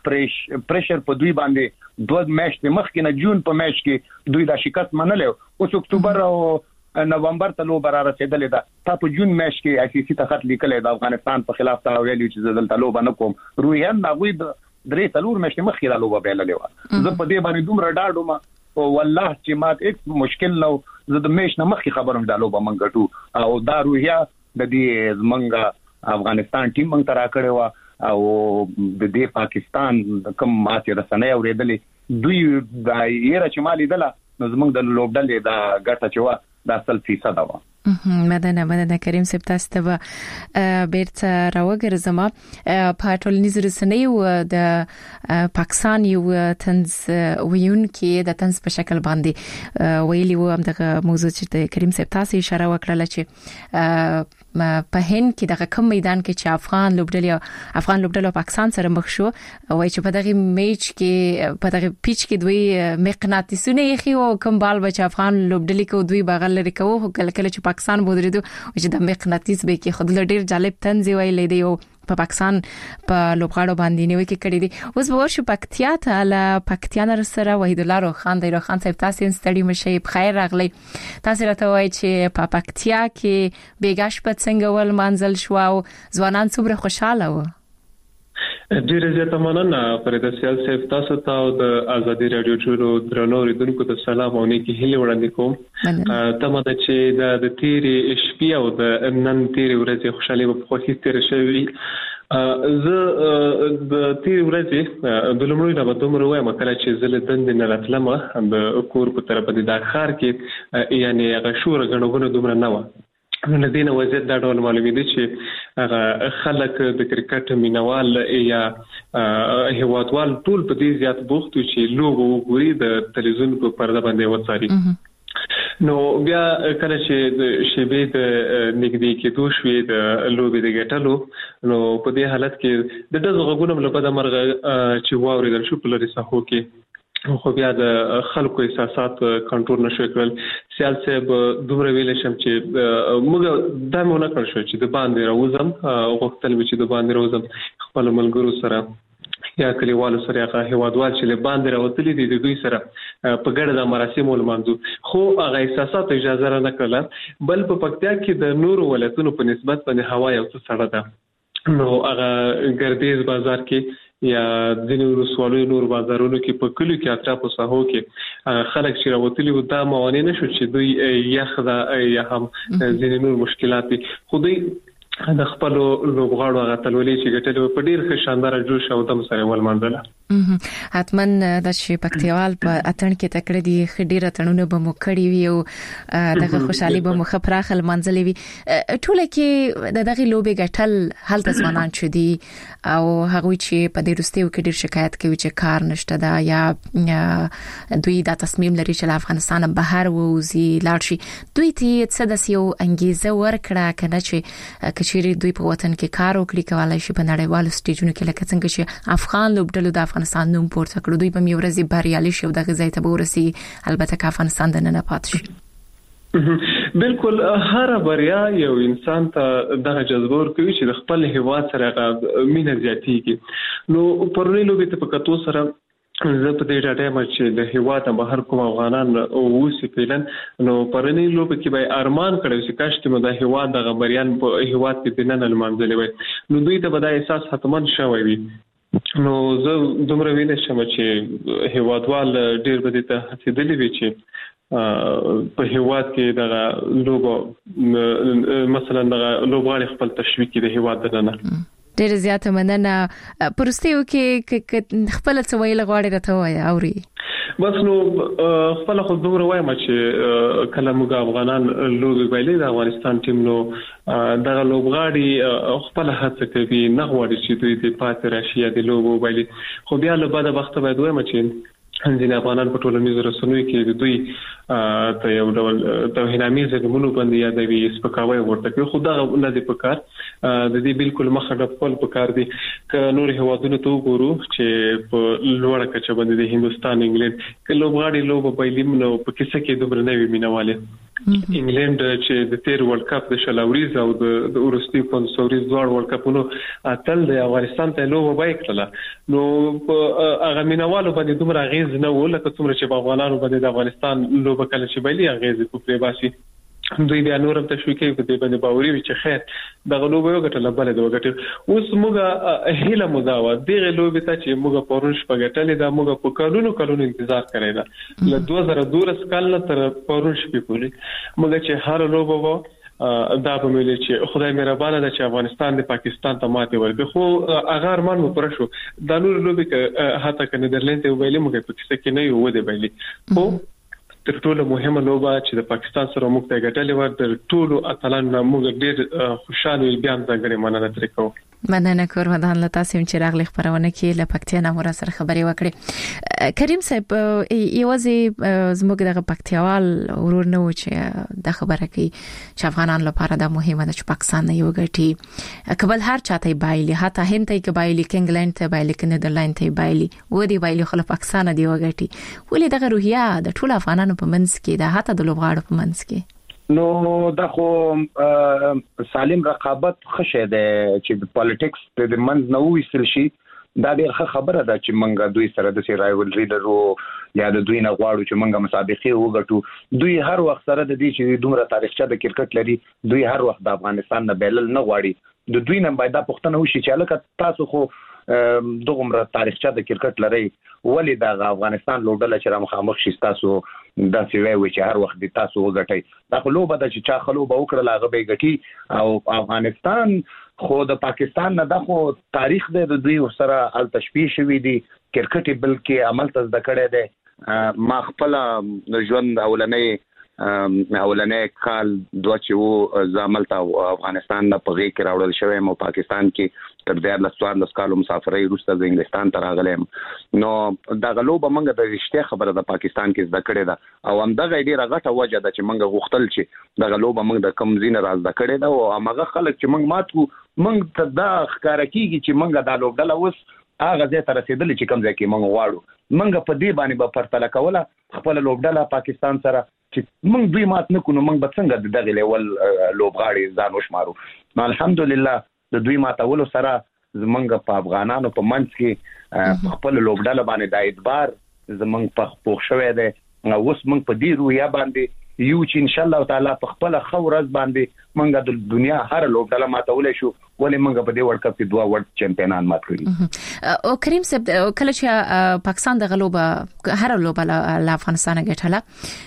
پریشر په دوی باندې دوه میاشتې مخکې نه جون په میاشت کې دوی دا شکست منلو اوس اکتوبر او نومبر ته لوب را رسیدلې ده تا په جون میاشت کې آی سی سی ته خط لیکلې د افغانستان په خلاف تا ویلي چې دلته لوب نه کوم رویان ناغوي درې څلور میاشتې مخکې دا لوب بیللې و زه په دې باندې دومره ډاډوم او والله چې مات هیڅ مشکل نو زه د میش نه مخکې خبرم دا لوب منګټو او دا رویا د دې زمنګ افغانستان ټیم موږ ترا کړو او د دې پاکستان کوم ماته رسنۍ اوریدلې دوی د یره چې مالي دله نو زمنګ د لوبډلې دا ګټه چې و دا سل فیصد و مدنه مدنه کریم صاحب تاسو ته بیرته راوګرځم په ټولنیزو رسنیو د پاکستان یو تنز ویون کې د تنز په شکل باندې ویلي و هم دغه موضوع چې کریم صاحب تاسو اشاره وکړه چې په هند کې دغه کم میدان کې چې افغان لوبډلې افغان لوبډلې پاکستان سره مخ شو وای چې په دغه میچ کې په دغه پیچ کې دوی مقناطیسونه یې خو کوم بال بچ افغان لوبډلې کو دوی بغل لري کوو کله کله چې پاکستان بودریدو چې د مقناطیس به کې خود ډیر جالب تنز ویلې دی او په پاکستان په لوبغاړو باندې نیوي کې کړی دي اوس به ورشو پکتیا ته له پکتیا نر سره وحید الله رو خان دی رو خان صاحب تاسو ستړي مشي بخیر راغلی تاسو راته وایي چې په پکتیا کې بیګاش په څنګه ول منزل شو او ځوانان څومره خوشاله و ډیر زیاته مننه فرید سیال صاحب تاسو ته د ازادي رادیو جوړو درنو ریدونکو ته سلام او نیکی هیله وړاندې کوم تمه ده چې د تیرې شپې او د نن تیرې ورځې خوشحالي په خوښي تیر شوي زه د تیرې ورځې د لومړي نه دومره وایم کله چې زه له دندې نه راتلم د کور په طرف د داخار کې یعنی هغه شور غنوګونه دومره نه و نو د دې وضعیت دا ډول معلومېږي چې خلک د کرکټ مینوال یا هیوادوال ټول په دې زیات بوخت چې لوبو وګوري د تلویزیون په پرده باندې وڅاري نو بیا کله چې د شیبې د نګدي کې دوه شوې د لوبې د ګټلو نو په دې حالت کې د دغه غوګونو لپاره د مرغه چې واورېدل شو په لري ساحو کې خو بیا د خلکو احساسات کنټرول نشو کول سیال صاحب دومره ویل شم چې موږ دا مونږ نه کړ شو چې د باندې راوځم غوښتل و چې د باندې راوځم خپل ملګرو سره یا کلیوالو سره هغه هیوادوال چې له باندې راوتلي دي د دوی سره په ګډه د مراسمو لمانځو خو هغه احساسات اجازه نه کړل بل په پکتیا کې د نورو ولایتونو په نسبت باندې هوا یو څه سړه ده نو هغه ګردیز بازار کې یا ځینې ورسوالو نور بازارونو کې په کلیو کې اطرافو ساحو کې خلک چې راوتلي و دا موانع نشو چې دوی یخ دا یا هم ځینې نور مشکلات دي خو دوی د خپل لوبغاړو غتلولې چې ګټلې په ډیر ښه شاندار جوش او دم سره ول منځله حتمن د شي پکتیوال په اتن کې تکړه دي خډيره تنونه به مو کړی وي او دغه خوشحالي به مو خبراخل منځلې وي ټول کې د دغه لوبې ګټل حالت ځوانان شو دي او هغه چې په دې رستیو کې ډیر شکایت کوي چې کار نشته دا یا دوی دا تصمیم لري چې افغانستان بهر ووزي لاړ شي دوی ته څه د سیو انګیزه ورکړه کنه چې چیرې دوی په وطن کې کار وکړي کولای شي په نړیوالو سټیجونو کې لکه څنګه چې افغان لوبډلو د افغانستان نوم پورته کړو دوی په میورزي بریالي شي او د غزای ته ورسي البته که افغانستان د نه پات شي بالکل هر بریا یو انسان ته دغه جذبه ورکوي چې د خپل هیواد سره مینه زیاتیږي نو پرونی لوبې ته په کتو سره زه په دې ډاټه مې چې د هیواد بهر کوم افغانان اوسې پیلن نو پرنی لوب کې به ارمان کړو چې کاش چې د هیواد د غبریان په هیواد کې د نن المنځلې وي نو دوی ته به دا احساس حتمن شوی وي نو زه دومره وینم چې هیوادوال ډیر به ته هڅېدلې وي چې په هیواد کې د لوب مثلا د لوبغاړي خپل تشویق د هیواد دننه ډېر زیاته مننه پرستیو کې خپل څه ویل غواړي راته وایي اوري بس نو خپل خو دومره وایم چې کله موږ افغانان لوبي ویلې د افغانستان ټیم نو دغه لوبغاړي خپل هڅه کوي نه غواړي چې دوی د پاتې راشي د لوبو ویلې خو بیا له بعده وخت به دوی مچین ځینې افغانان په ټولنیزو رسنیو کې د دوی ته یو ډول توهینامیز ګمونو باندې یادوي سپکاوی ورته کوي خو دا نه دی په کار د دې بالکل مخه د خپل په کار دي ک نور هوادونو ته وګورو چې په لوړه کچه باندې د هندستان انګلند ک لوبغاړي لوب په لیم نو په کیسه کې دومره نه وي مینواله انګلند چې د تیر ورلد کپ د شلاوریز او د اورستي فونسوريز دوه ورلد کپونو اتل د افغانستان ته لوب وای کړل نو هغه مینوالو باندې دومره غیز نه ولکه څومره چې په افغانانو باندې د افغانستان لوب کله چې بایلي غیز په پری باسي دوی بیا نورم تشویقي په دې باندې باوري وي چې خیر د غلوب یو غټل بل د وګټل اوس موږ هیله مداوه دغه لوب ته چې موږ پرون شپه غټلې دا موږ په کلونو کلونو انتظار کړی دا له دوه زره دولس کال نه تر پرون شپې پورې موږ چې هر لوب وو دا به ملي چې خدای مهربانه ده چې افغانستان د پاکستان ته ماته ورکړي خو هغه ارمان مو پر شو د نور لوب کې هاته ک نیدرلند ویلې موږ په کیسه کې نه یو ودی ویلې خو تر ټولو مهمه لوبه چې د پاکستان سره موږ ته ګټلې و د ټولو اتلانو موږ ډېر خوشاله بیا ځانګړي مننه ترې کوو مننه کوم ودان له تاسو چې راغلي خبرونه کې له پکتیا نه مور سره خبري وکړي کریم صاحب یوازې زموږ د پکتیاوال ورور نه و چې د خبره کوي چې افغانان لپاره د مهمه ده چې پاکستان نه یو ګټي کبل هر چاته بایلي حتی هند ته کې بایلي انګلند ته بایلي نیدرلند ته بایلي و دي بایلي خو پاکستان دی وګټي ولې دغه روحیه د ټول افغانانو په منځ کې د حتی د لوبغاړو په منځ کې نو دا خو سالم رقابت خشه ده چې د پالیټکس د منځ نه وېستل شي دا ډېر خبره ده چې منګه دوی سره د سی رایولري درو یا د دوی نه غواړو چې منګه مسابقه وګټو دوی هر وخت سره د دې چې دومره تاریخچه د کرکټ لري دوی هر وخت د افغانستان نه بیلل نه غواړي د دوی نه باید د پښتنه وشي چې لکه تاسو خو دغه تاریخچه د کرکټ لري ولې د افغانستان لوبډله چې را مخامخ شي تاسو دا سی وی چې هر وخت د تاسو وګټي دا خو لوبه د چې چا خلوبه وکړه لاغه به ګټي او افغانستان خو د پاکستان نه د خو تاریخ د دوی سره ال تشبیه شوی دی کرکټ بلکې عمل ته د کړه ده ما خپل ژوند اولنې اولنې کال دوه چې وو زامل ته افغانستان نه پغې کې راوړل شوی مو پاکستان کې تر ډېر لسوار لس کالو مسافرۍ روسته د انګلستان ته راغلم نو دا غلوب منګه د رښتیا خبره د پاکستان کې زده کړې ده او هم د غېډي راغټه وجه ده چې منګه غوښتل چې د غلوب منګه د کم زین راز د کړې ده او هغه خلک چې منګ ماتو منګ ته دا ښکارا کیږي چې منګه د لوبډله وس هغه ځای ته رسیدل چې کم ځای کې منګ واړو منګه په دې باندې به پرتله کوله خپل لوبډله پاکستان سره چې موږ دوی مات نه کوو موږ به څنګه دغه لیول لوبغاړي ځان وشمارو الحمدلله د دوی ماتولو سره زمونږ په افغانانو په منځ کې خپل لوبډله باندې د اعتبار زمونږ په پوښ شوې ده اوس موږ په دې رویا باندې یو چې ان شاء الله تعالی په خپل خورز باندې موږ د دنیا هر لوبډله ماتول شو ولې موږ په دې ورلد کپ کې دوه ورلد چمپیونان مات کړی. او کریم صاحب کله چې پاکستان د غلوبه هر لوبه له افغانستان غټله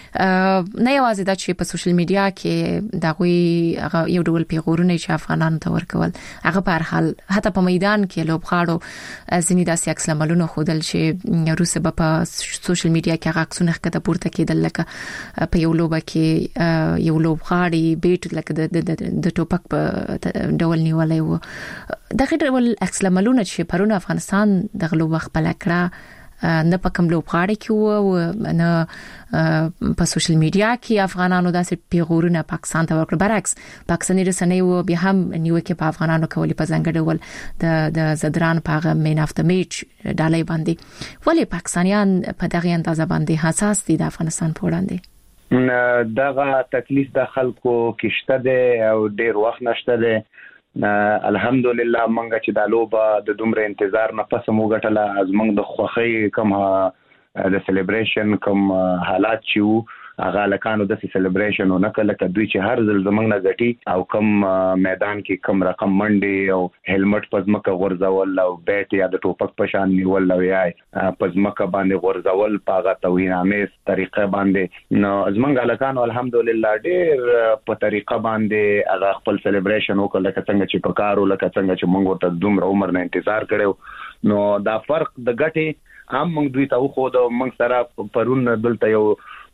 نه یوازې د چې په سوشل میډیا کې د غوي یو ډول پیغورونه چې افغانانو ته ورکول هغه په هر حال حتی په میدان کې لوبغاړو ځینې داسې عکس العملونه خودل چې روسه په سوشل میډیا کې هغه عکسونه ښکته پورته کېدل لکه په یو لوبه کې یو لوبغاړي بیت لکه د ټوپک په ډول نیولای و دغه ډول عکس العملونه چې پرونه افغانستان د غلوبه خپل کړه نه په کوم لوبغاړي کې و نه په سوشل میډیا کې افغانانو داسې پیغورونه پاکستان ته ورکړ. برعکس پاکستاني رسنۍ و بیا هم نیوکه په افغانانو کولی په ځانګړي ډول د د زدران په مین اف د میچ ډالۍ باندې. ولې پاکستانیان په دغه اندازه باندې حساس دي د افغانستان په وړاندې؟ دغه تکلیف د خلکو کېشته ده او ډیر وخت نشته ده. الحمدلله منګه چې د لوبه د دومره انتظار نه پس مو غټله از منګ د خوخي کوم د سلیبریشن کوم حالات چې هغه لکانو د سلیبریشن او نکله کدوې چې هر ځل زمنګ نه غټي او کوم میدان کې کوم رقم منډي او هلمټ پزمکه غورځول او بیت یا د ټوپک په شان نیول او یا پزمکه باندې غورځول پاغه توهینامیز طریقه باندې نو زمنګ لکانو الحمدلله ډېر په طریقه باندې هغه خپل سلیبریشن وکړ لکه څنګه چې په کارو لکه څنګه چې موږ ته دومره عمر نه انتظار کړو. نو دا فرق د غټي هم موږ دوی ته خو د موږ سره پرون دلته یو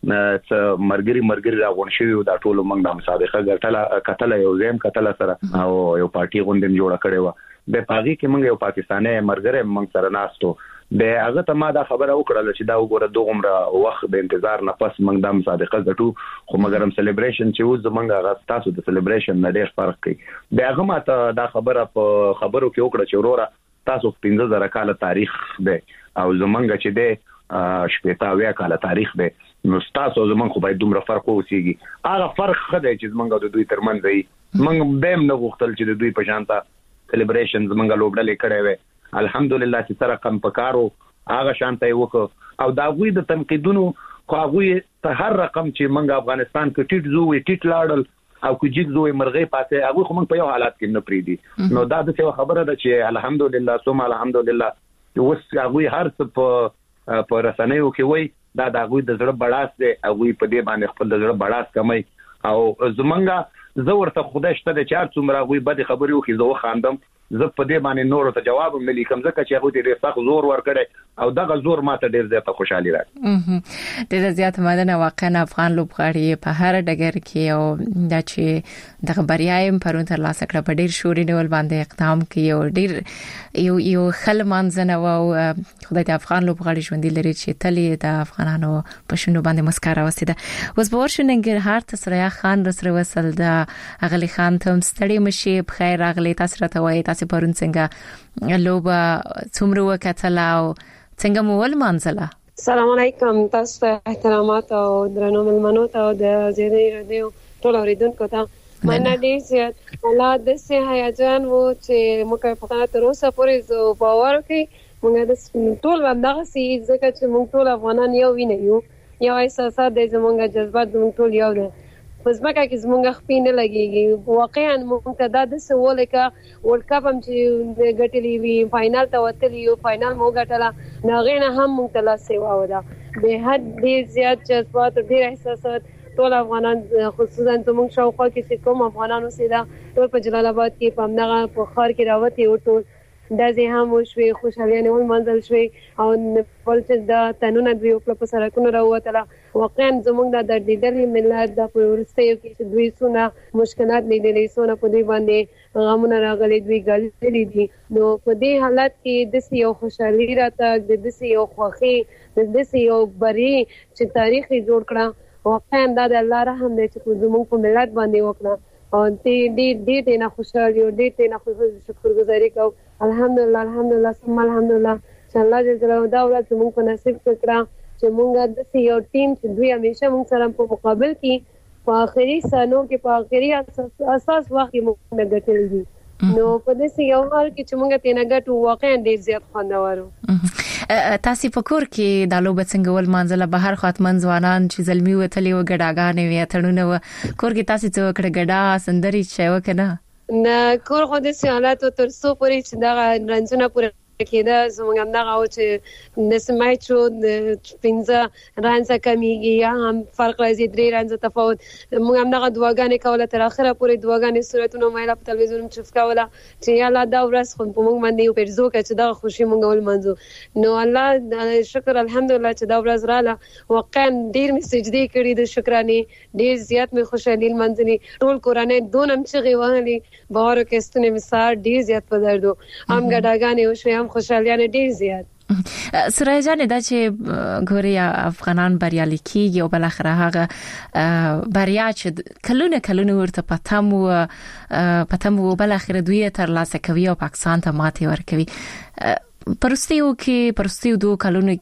څ مرګري مرګري راغون شوی دا ټول موږ د مسابقه ګټله کتله یو زم کتله سره او یو پارټي غوندم جوړ کړي و د پاغي کې موږ یو پاکستاني مرګره موږ سره ناستو د هغه ته ما دا خبره وکړه چې دا وګوره دوغمره وخت د انتظار نه پس موږ د مسابقه ګټو خو مګرم سلیبریشن چې و زمونږ هغه تاسو د سلیبریشن نه ډېر فرق کوي. د هغه ما ته دا خبره په خبرو کې وکړه چې وروره تاسو پنځه زره کال تاریخ دی او زمونږ چې دی شپږ اویا کال تاریخ دی نو تاسو زمونږ خو باید دومره فرق وسیږي. هغه فرق خدای چې زمونږ د دوی ترمنځ دی موږ به نه غوښتل چې د دوی په شانته سلیبریشن زمونږ لوبډلې کړې وي. الحمدلله چې سره کم پکارو هغه شانته وکړو او دا غوي د تنقیدونو خو هغه ته هر رقم چې موږ افغانستان کې ټیټ زوې ټیټ لاړل او کې جګ زوې مرغې پاتې هغه خو موږ په یو حالت کې نه پریدي. نو دا د څه خبره ده چې الحمدلله ثم الحمدلله اوس هغه هر څه په په رسنیو کې وای دا د هغه د زړه بڑاس دی هغه په دې باندې خپل د زړه بڑاس کمای او زمونږه زه ورته خدای شته د چار څومره هغه بد خبرې وکي زه خاندم زه په دې باندې نور ته جواب هم نه لیکم ځکه چې هغه دې سخت زور ورکړي او دغه زور ماته ډیر زیاته خوشحالي راکړي. ډیر زیات مدنه واقعا افغان لوبغاړي په هر ډګر کې او د چې دغه بریایم پرون تر لاسه کړ په ډیر شوري ډول باندې اقدام کوي او ډیر یو یو خل منځنه او خدای د افغان لوبغاړي ژوند لري چې تلې د افغانانو په شنو باندې مسکاره وسیده. اوس به ورشنګر هر تسریا خان رسره وصل د اغلی خان ته ستړي مشي بخیر راغلی تاسو راته وایي تاسو پرون څنګه لوبه څومره وکټله او څنګه مو ول منځله؟ السلام علیکم تاسو ته احترامات او درنو ملمنو ته د زیری رادیو ټول اوریدونکو ته مننه ډیر زیات الله د سه هیجان وو چې موږ په تاسو تر اوسه پورې زو باور کوي موږ د ټول باندې سي ځکه چې موږ ټول افغانان یو ویني یو احساسات د زمونږ جذبات موږ ټول یو دي پس مکه کې زمونږ خپې نه لګيږي واقعا موږ ته د سوال کې ورلد کپ هم چې ګټلې وی فائنل ته وتلی یو فائنل مو ګټله ناغینه هم موږ ته لا سیوا ودا به حد ډیر زیات جذبات او ډیر احساسات ټول افغانان خصوصا زموږ شاوخوا کې چې کوم افغانانو سره ټول په جلال آباد کې په امنغه په خار کې راوتی او ټول د زه هم وشوي خوشاليانه ول منځل شوي او په چې د تنونه دوی په سرکونو راوتله واقعا زموږ د دردیدلې ملت د پرورستیو کې چې دوی سونه مشکلات لیدلې سونه په دې باندې غمونه راغلي دوی ګاللې دي نو په دې حالت کې د سيو خوشالي راته د سيو خوخي د سيو بری چې تاریخي جوړ کړه واقعا د الله رحم دې چې زموږ په ملت باندې وکړه او دې دې دې نه خوشالي او دې نه خوشالي شکرګزاري کوم الحمدلله الحمدلله ثم الحمدلله چې الله جل جلاله دا ولادت موږ په نصیب کړه چې موږ د یو ټیم چې دوی همیشه موږ سره په مقابل کې په اخري سانو کې په اخري اساس وخت کې موږ ګټل دي نو په دې یو حال کې چې موږ تینا ګټو واقعا ډیر زیات خوندورو. تاسو په کور کې د لوبه څنګه ول منځله بهر خاتمن ځوانان چې زلمی وتلی و ګډاګانې وی اتړونه و کور کې تاسو څه کړه ګډا سندري چې وکنه نه کور خو د سیالاتو تر څو پورې چې دا رنځونه پورې کېده زموږ هم دغه او چې د سمای شو د پنځه رانځه کمیږي یا هم فرق راځي درې رانځه تفاوت موږ هم دغه دعاګانې کوله تر اخره پورې دعاګانې صورتونه مایله په تلویزیون چوف کوله چې یا الله دا ورځ خو په موږ باندې یو پرزو کې چې دغه خوشي موږ ولمنځو نو الله شکر الحمدلله چې دا ورځ رااله واقعا ډیر می سجدي کړې د شکرانې ډیر زیات می خوشالي لمنځني ټول قرآن دونم چې غوالي بهارو کې ستنه مثال ډیر زیات په دردو هم ګډاګانې او شوم خوشالیانه ډیر زیات سرای جان دا چې ګوري افغانان بریالي کیږي او بل اخر هغه بریا چې کلونه کلونه ورته پتم او پتم او بل اخر دوی تر لاسه کوي او پاکستان ته ماتي ورکوي پرستیو کې پرستیو دوه کلونو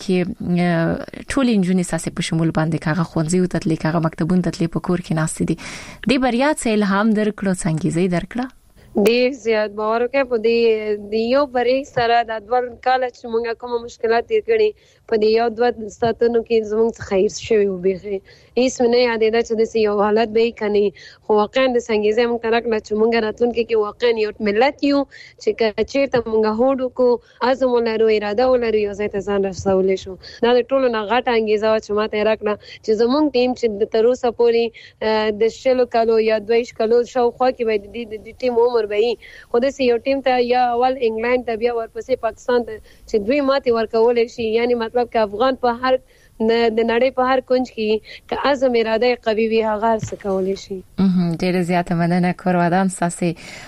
کې ټول انجونی ساسه په شمول باندې کاغه خونځي او تطلیق هغه مکتبون تطلیق په کور کې ناست دي د بریا څخه الهام درکړو څنګه درکړه ډیر زیات باور کوي په دې د یو بری سره د ډول کال چې موږ کوم مشکلات تیر کړي په دې یو دوه ساتونو کې زموږ خیر شوی او بيخي هیڅ نه یاد ده چې د یو حالت به کني خو واقعا د څنګه موږ ترکله چې موږ راتلونکي کې واقعا یو ملت یو چې کچیر ته موږ هوډو کو ازم ولرو اراده ولرو یو ځای ته ځان رسول شو دا د ټولو نه غټه انګیزه چې ماته راکړه چې زموږ ټیم چې د تروسه پوري د شلو کالو یا دویش کالو شاوخوا کې به د ټیم عمر به خو د یو ټیم ته یا اول انګلند ته بیا ورپسې پاکستان ته چې دوی ماتي ورکول شي یعنی مطلب چې افغان په هر د نړۍ په هر کونج کې که عزم اراده قوي وي هغه څه کولای شي ډېر زیاته مننه کور ودان ساسي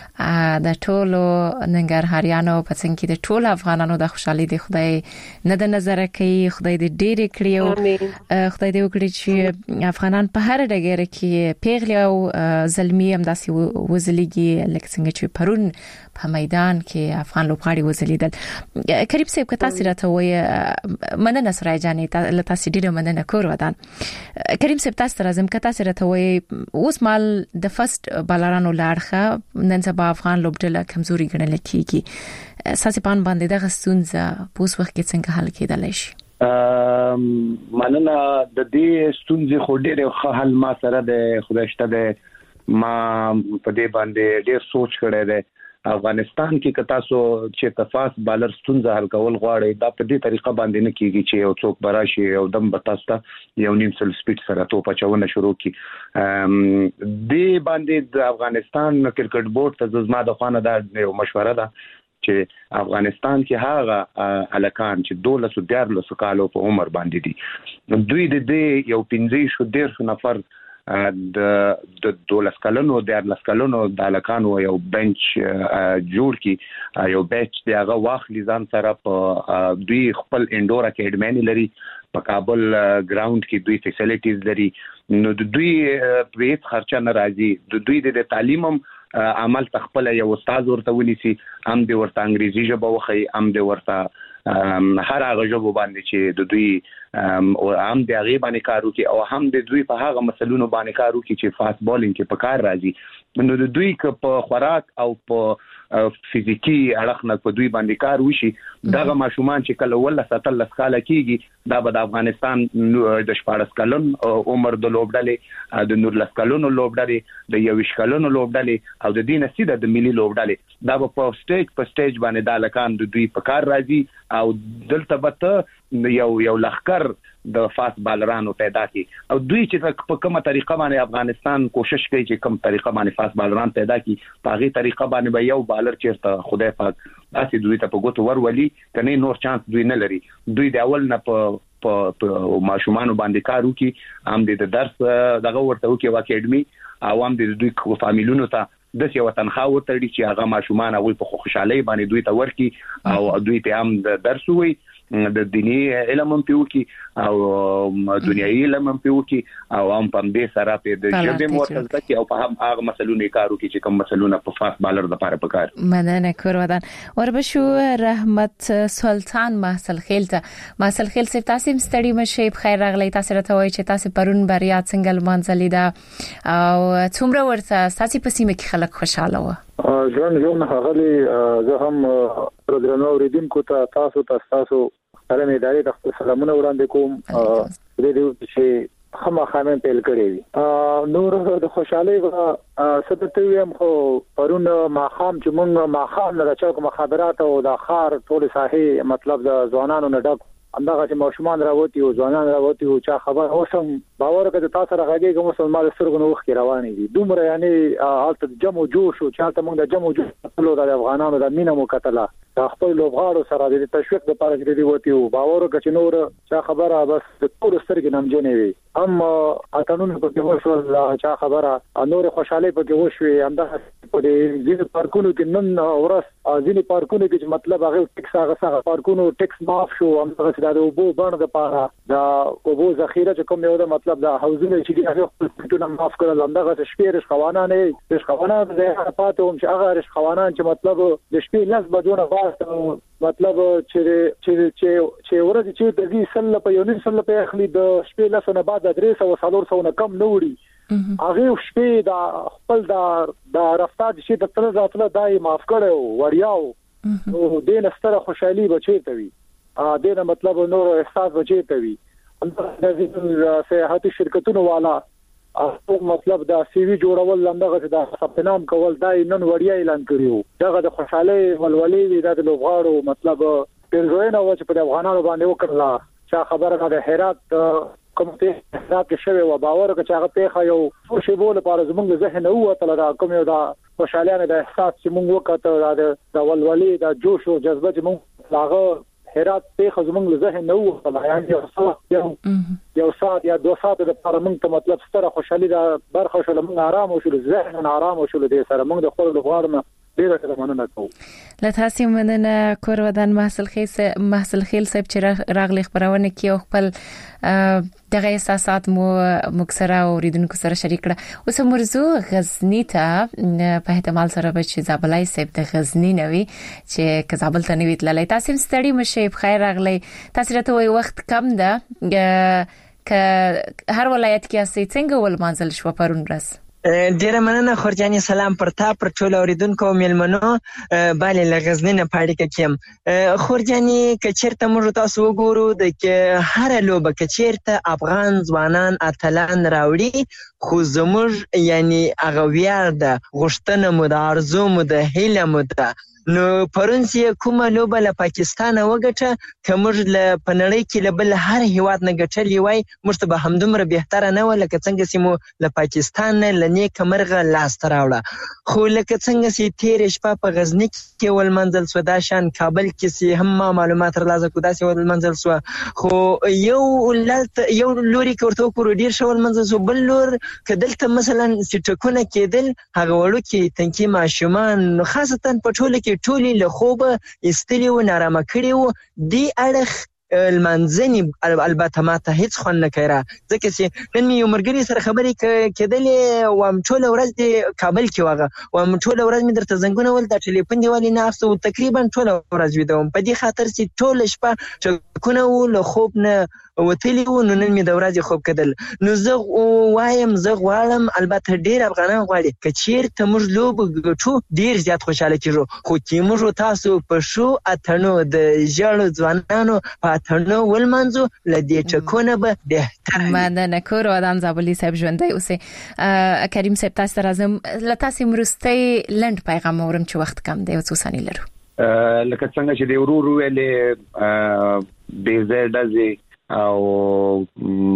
د ټولو ننګرهاریانو په څنګه کې د ټولو افغانانو د خوشحالي د خدای نه د نظر کوي خدای دې ډېر کړی او خدای دې وکړي چې افغانان په هر ډګر کې پیغلي او زلمی هم داسې وزلېږي لکه څنګه چې پرون په میدان کې افغان لوبغاړي وزلیدل کریم صاحب که تاسو راته وایي مننه سرای جانې له تاسو ډیره مننه کور ودان کریم صاحب تاسو راځم که تاسو راته وایي اوس مال د فرست بالرانو لاړخه نن سبا افغان لوبډله کمزوري ګڼل کیږي اساسي پان باندې د غستونځه په اوس وخت کې څنګه حل کېدلای شي مننه د دې ستونزې خو ډېر حل ما سره د خدایشته د ما په دې باندې ډېر سوچ کړی دی افغانستان کې که تاسو چې تفاس بالر ستونزه حل کول غواړئ دا په دې طریقه باندې نه کیږي چې یو څوک براشي او دم بتاسو ته یو نیم سل سپیډ سره توپ چاونه شروع کی دې باندې د افغانستان کرکټ بورډ ته زما د خوانه دا یو مشوره ده چې افغانستان کې هغه الکان چې دولس او دیارلس کالو په عمر باندې دي دوی د دې یو پنځه شو ډیر نفر د د دولس کلونو د ارلس کلونو د الکانو یو بنچ جوړ کی یو بنچ دی هغه واخلي ځان سره په دوی خپل انډور اکیډمي لري په کابل ګراوند کې دوی فیسیلیټیز لري نو د دوی په خرچه ناراضي د دوی د تعلیمم عمل تخپل یو استاد ورته ونیسي هم د ورته انګریزي ژبه وخی هم د ورته هر هغه ژبه باندې چې د دوی او هم د هغه باندې کار وکي او هم د دوی په هغه مسلونو باندې کار وکي چې فاست بالینګ کې په کار راځي نو د دوی ک په خوراک او په فزیکی اړخ نه په دوی باندې کار وشي دغه ماشومان چې کله ول ستل لسکاله کیږي دا به د افغانستان د شپږ کلن عمر د لوبډلې د نور لسکلونو لوبډلې د یو شکلونو لوبډلې او د دینه سیده د ملي لوبډلې دا په سټیج په سټیج باندې د لکان د دوی په کار راځي او دلته به یو یو لخر د فاست بالرانو پیدا کی او دوی چې په کومه طریقه باندې افغانستان کوشش کوي چې کوم طریقه باندې فاست بالران پیدا کی په هغه طریقه باندې به یو بالر چیرته خدای پاک تاسو دوی ته په ګوتو ورولي کني نور چانس دوی نه لري دوی د اول نه په په ماشومان باندې کار وکي هم د درس دغه ورته وکي واکیډمي او هم د دوی فامیلونو ته د یو تنخواه ورته چې هغه ماشومان اول په خوشحالي باندې دوی ته ورکی او دوی ته هم د درس وي د دینی علم هم پیوکی او دنیوي علم هم پیوکی او هم په دې سره په د ژبې مرتبط کې او په هم هغه مسلونه کارو کې چې کوم مسلونه په فاست بالر د لپاره پکار مننه کور ودان وربشو رحمت سلطان محسل خیلته محسل خیل سي تاسو مستړي مشه بخیر راغلی تاسو راته وایي چې تاسو پرون بریا څنګه لمانځلې ده او څومره ورته تاسو په سیمه کې خلک خوشاله و ځان ځون هغلی زه هم پروګرام اوریدونکو ته تاسو تاسو سره مې دایره د سلامونه وړاندې کوم د دې چې خامخامه پیل کړی نور د خوشحالي ستته ویم خو پرون ما خام چې مونږ ما خام نه چوک مخابرات او د خار ټول ساحې مطلب د ځوانانو نه ډک همدغه چې ماشومان راوتی او ځوانان راوتی او چا خبر اوسم باور کړه تاسو راغلی کوم مسلمان سرګنو وخت رواني دي دومره یعنی حالت جمع جوش او چا ته موږ د جمع جوش له افغانانو د مینه مکتله د خپل لوبغاړو سره د تشویق د پاره کې دی وتی او باور کړه چې نور چا خبره بس د ټول سترګې نمجنې وي هم اتنون په کې وشو چا خبره نور خوشاله په کې وشوي همدغه په دې ځینې پارکونو کې نن ورس ځینې پارکونو کې مطلب هغه ټیکس هغه څنګه پارکونو ټیکس معاف شو همدغه د اوبو باندې د پاره دا اوبو ذخیره چې کوم یو د مطلب د حوزونه چې هغه خپل معاف کړل همدغه شپې خوانان نه خوانان د پاتې هم چې هغه خوانان چې مطلب د شپې لاس بدونه واسطه مطلب چې چې چې ورته چې د دې سل په یو نیم سل په اخلي د شپې لاس نه بعد ادرس او څلور سو نه کم نه وړي هغه شپې دا خپل دا د رفتار چې د تر راتله دای معاف کړو وړیاو نو دین ستره خوشحالي بچی ته وي ا دې نه مطلب نور احساس بچی ته وي د سیاحتي شرکتونو والا او مطلب دا سی وی جوړول لمدغه د ثبتنام کول دای نن وړیا اعلان کړیو دغه د خوشحالي ولولي د لوغاړو مطلب پرځوینه و چې په افغانانو باندې وکړه چې خبره د هرات کوم ته حساب کې شوی و باور چې هغه پیخه یو څو شی بوله پر زمونږ ذهن او تل دا کوم یو دا خوشحالانه د احساس چې مونږ وکړه د ولولي د جوش او جذبه چې مونږ لاغه هرات پیخه زمونږ ذهن او تل یعنی یو څه یو ساعت یا دوه ساعت د پر مونږ ته مطلب ستره خوشحالي دا برخه شول مونږ آرام او شول ذهن آرام او شول دې سره مونږ د خپل لغړم ډیره ته مننه کوم لته مننه کور ودان محصل خیس محصل خیل صاحب چې راغلی خبرونه کې خپل دغه احساسات مو مکسره اوریدونکو سره شریک کړه اوس مرزو غزنی ته په احتمال سره به چې زابلای صاحب د غزنی نوي چې کزابل ته نوي تللی تاسو ستړي مشه بخیر راغلی تاسو راته وي وخت کم ده ک هر ولایت کې اسې څنګه ول منزل شو پرون رس ډیره مننه خورجاني سلام پر تا پر ټول اوریدونکو میلمنو باندې لغزنی نه پاړی کېم خورجاني کچرته موږ تاسو وګورو د کې هر لوبه کچرته افغان ځوانان اتلان راوړي خو زموږ یعنی هغه ویار ده غشتنه مو د ارزو مو د هیله مو ده نو پرونسي کومه لوبه له پاکستان وګټه کومر له پنړی کې له بل هر هیواد نه ګټلې وای مرتبه همدومره بهتره نه ول لکه څنګه سیمو له پاکستان نه لنی کمرغه لاس تراوړه خو لکه څنګه سي تیر شپه په غزنی کې ول منزل سودا شان کابل کې سي هم معلومات ترلاسه کو داسې ول منزل سو خو یو لالت یو لوري کوړته کور ډیر شول منزل سو بل لور کدلته مثلا سټکونه کېدل هغه وړو کې تنکي ماشومان خاصتا په ټوله کې ټولي له خوبه استلی و نارامه کړي و دی اړخ المنځنی البته ماته هیڅ خون نه کړه ځکه چې نن یو مرګري سره خبرې کېدلې و ام ټول ورځ د کابل کې واغه و ام ټول ورځ مې درته زنګونه ول د ټلیفون دی ولی نه اخسو تقریبا ټول ورځ ویدوم په دې خاطر چې ټول شپه چکونه و له خوب نه وتلی و نن مې د ورځې خوب کېدل نو زه وایم زه غواړم البته ډیر افغانان غواړي کچیر ته موږ لوب ګټو ډیر زیات خوشاله کیږو خو چې موږ تاسو په شو اتنو د ژړو ځوانانو اتنو ولمنځو لدې چکونه به بهتر مننه کور ودان زابلی صاحب ژوندۍ اوسه کریم صاحب تاسو راځم لتاسو مرستي لند پیغام اورم چې وخت کم دی او څه ثانیې لرو لکه څنګه چې دی ورو ورو ویلې د زړه او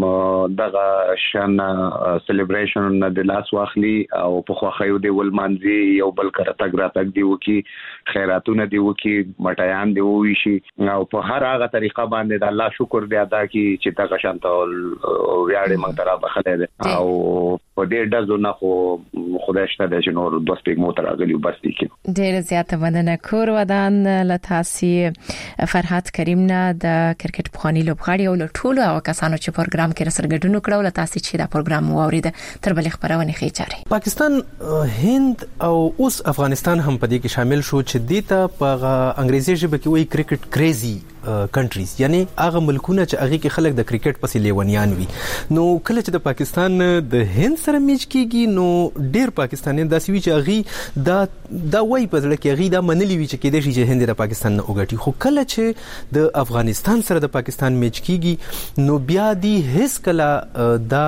دغه شان سلیبریشن د لاس واخلي او په خوخایو دی ولمانځي یو بل کړه تګ را تګ دی وکي خیراتونه دی وکي مټیان دی وویشي او په هر هغه طریقه باندې د الله شکر دی ادا کی چې تاسو شانت او ویاړې موږ ترا بخله ده او په دې ډزو نه خو خدای شته د نور دوه سپیګ مو تراغلی بس دي کی ډیر زیاته مننه کور ودان لتاسي فرحات کریم نه د کرکټ بخانی لوبغاړي له ټولو او کسانو چې پروګرام کې سرګډونو کړو له تاسو چې دا پروګرام واورید تر بل خبرونه خېچاري پاکستان هند او اوس افغانستان هم په دې کې شامل شو چې دیتا په انګریزي ژبه کې وایي کرکټ کریزي کنټریز یعنی هغه ملکونه چې هغه کې خلک د کرکټ پسې لیونیان وي. نو کله چې د پاکستان د هند سره میچ کیږي نو ډیر پاکستانیان داسې وي چې هغه دا دا وایي په ځل کې هغه دا منلي وي چې کېدای شي چې هند د پاکستان نه وګټي. خو کله چې د افغانستان سره د پاکستان میچ کیږي نو بیا دی هیڅ کله دا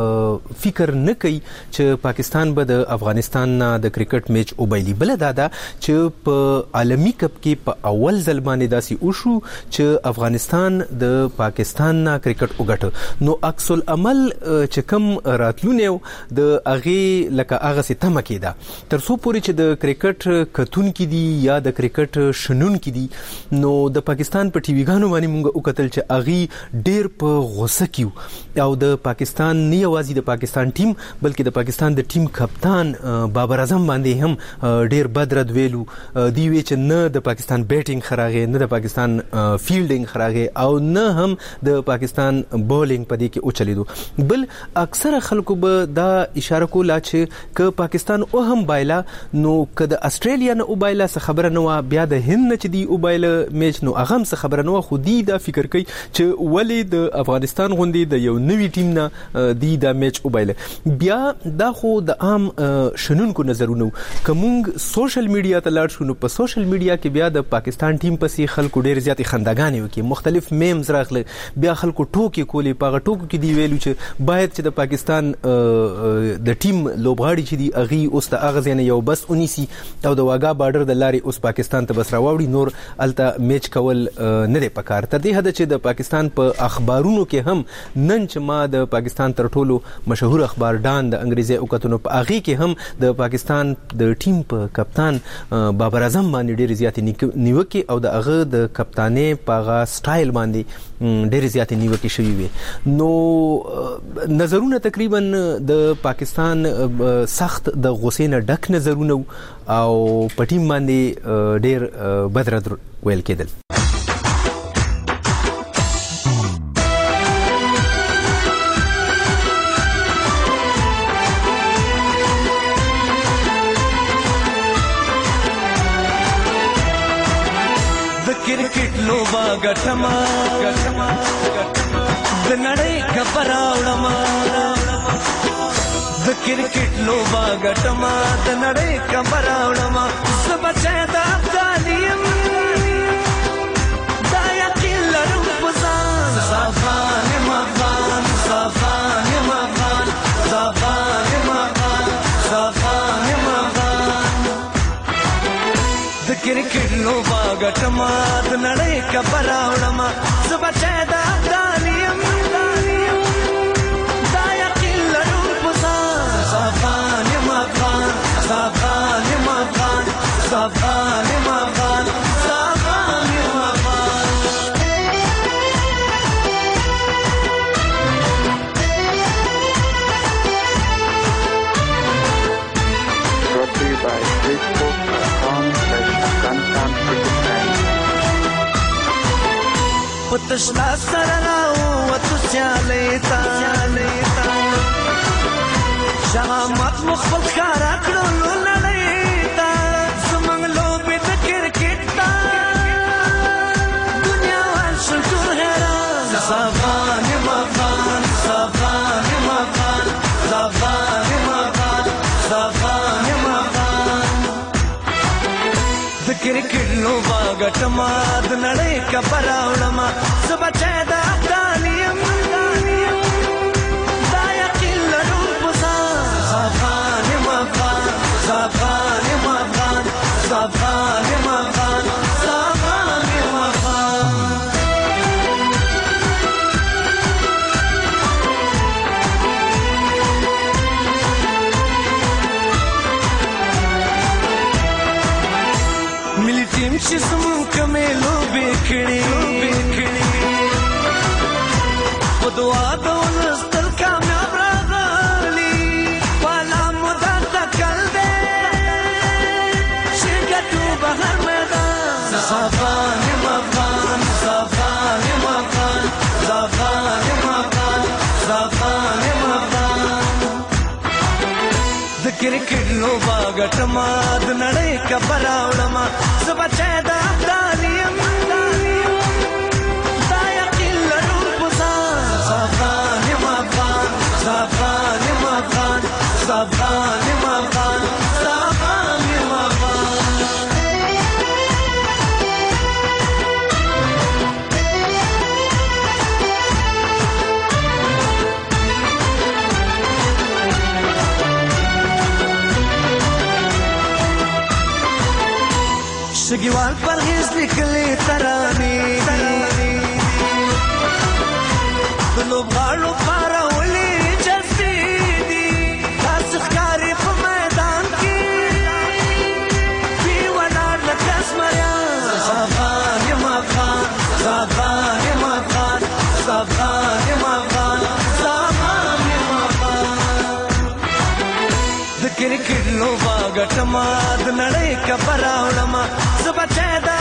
فکر نه کوي چې پاکستان به د افغانستان نه د کرکټ میچ وبایلي. بل دا دا چې په عالمی کپ کې په اول ځل باندې داسې وشو چې افغانستان د پاکستان نه کرکټ وګټه. نو عکس العمل چې کوم راتلونه د اغه لکه اغه ستمه کېده تر څو پورې چې د کرکټ کتون کې دي یا د کرکټ شنون کې دي نو د پاکستان په ټي وي ګانو باندې موږ وکتل چې اغه ډیر په غوسه کیو او د پاکستان نه یوازې د پاکستان ټیم بلکې د پاکستان د ټیم کپتان بابر اعظم باندې هم ډیر بدرد ویلو. دی وی چې نه د پاکستان بیټینګ خراغه نه د پاکستان فیلډینګ خراغه او نه هم د پاکستان بولینګ په دې کې او چلیدو. بل اکثر خلکو به دا اشاره کوله چې ک پاکستان او هم بایلا نو ک د استرالیا نه او بایلا څه خبره نه و بیا د هند نه چې دی او بایلا میچ نو هغه څه خبره نه و خو دی دا فکر کوي چې ولی د افغانستان غوندي د یو نوی ټیم نه دی دا میچ او بایلا. بیا دا خو د عام شنونکو نظرونه کومنګ سوشل میډیا ته لاړ شو نو په سوشل میډیا کې بیا د پاکستان ټیم پسې خلکو ډیر زیات خندګانې وکي مختلف میمز راغله بیا خلکو ټوکی کولی پاغه ټوکو کې دی ویلو چې باید چې د پاکستان د ټیم لوبغاړي چې دی اغي اوس د اغاز نه یو بس اونیسی او د واګا بارډر د لارې اوس پاکستان ته بس راوړي نور الته میچ کول نه دی پکار. تر دې حد چې د پاکستان په اخبارونو کې هم نن چې ما د پاکستان تر ټولو مشهور اخبار ډان د انګریزي اوکتونو په اغي کې هم د پاکستان د ټیم په کپتان بابر اعظم باندې ډېر زیات نیوکه او د هغه د کپتانې پاغه سټایل باندې ډېر زیات نیوکه شوی وي. نو نظرونه تقریبا د پاکستان سخت د غوسې نه ډک نظرونه او پټیم باندې ډېر بدرد ویل کېدل. لوبا ګټما ګټما د نړۍ خبراوړما د کرکټ لوبا ګټما د نړۍ خبراوړما سبچې د افغانیم دا یقین لرم پزان صافان مغان صافان مغان صافان مغان صافان مغان د کرکټ لوبا ګټما د نړۍ خبراوړما سبچې د افغانیم دا یقین لرم پزان صافان مغان صافان مغان صافان مغان صافان مغان. Brought to you by Facebook dot com slash Afghanistan Cricket Time. پتشلا سرناو وتو سیالیتا شامت مخبل خارا کړو لړیتا زمنګ لوبې د کرکټ تا دنیا ورشل ټول حیران صافان مغان صافان مغان صافان مغان صافان مغان د کرکټ لوبا ګټما د نړۍ خبراوړما سبچې د افغانیم دا یقین لرم پزان صافان مغان صافان مغان صافان مغان صافان مغان. ملي ټیم چې زموږ کومې لوبې کړې په دعا د ولستل کامیاب راغلي والا مودا تکل دې چې ګټو بهر میدان صافان مغان صافان مغان صافان مغان صافان مغان د کرکټ لوبا ګټما د نړۍ خبراوړما سبچې د افغانیم اقبال پرهیز لیکلي ترانې د لوبغاړو پارولې جذبې دي تاسو ښکارې په میدان کې وی ولاړ لکه زمریان افغان یم افغان افغان یم افغان افغان یم افغان افغان یم افغان د کرکټ لوبه ګټما د نړۍ کبر راوړما زه بچی د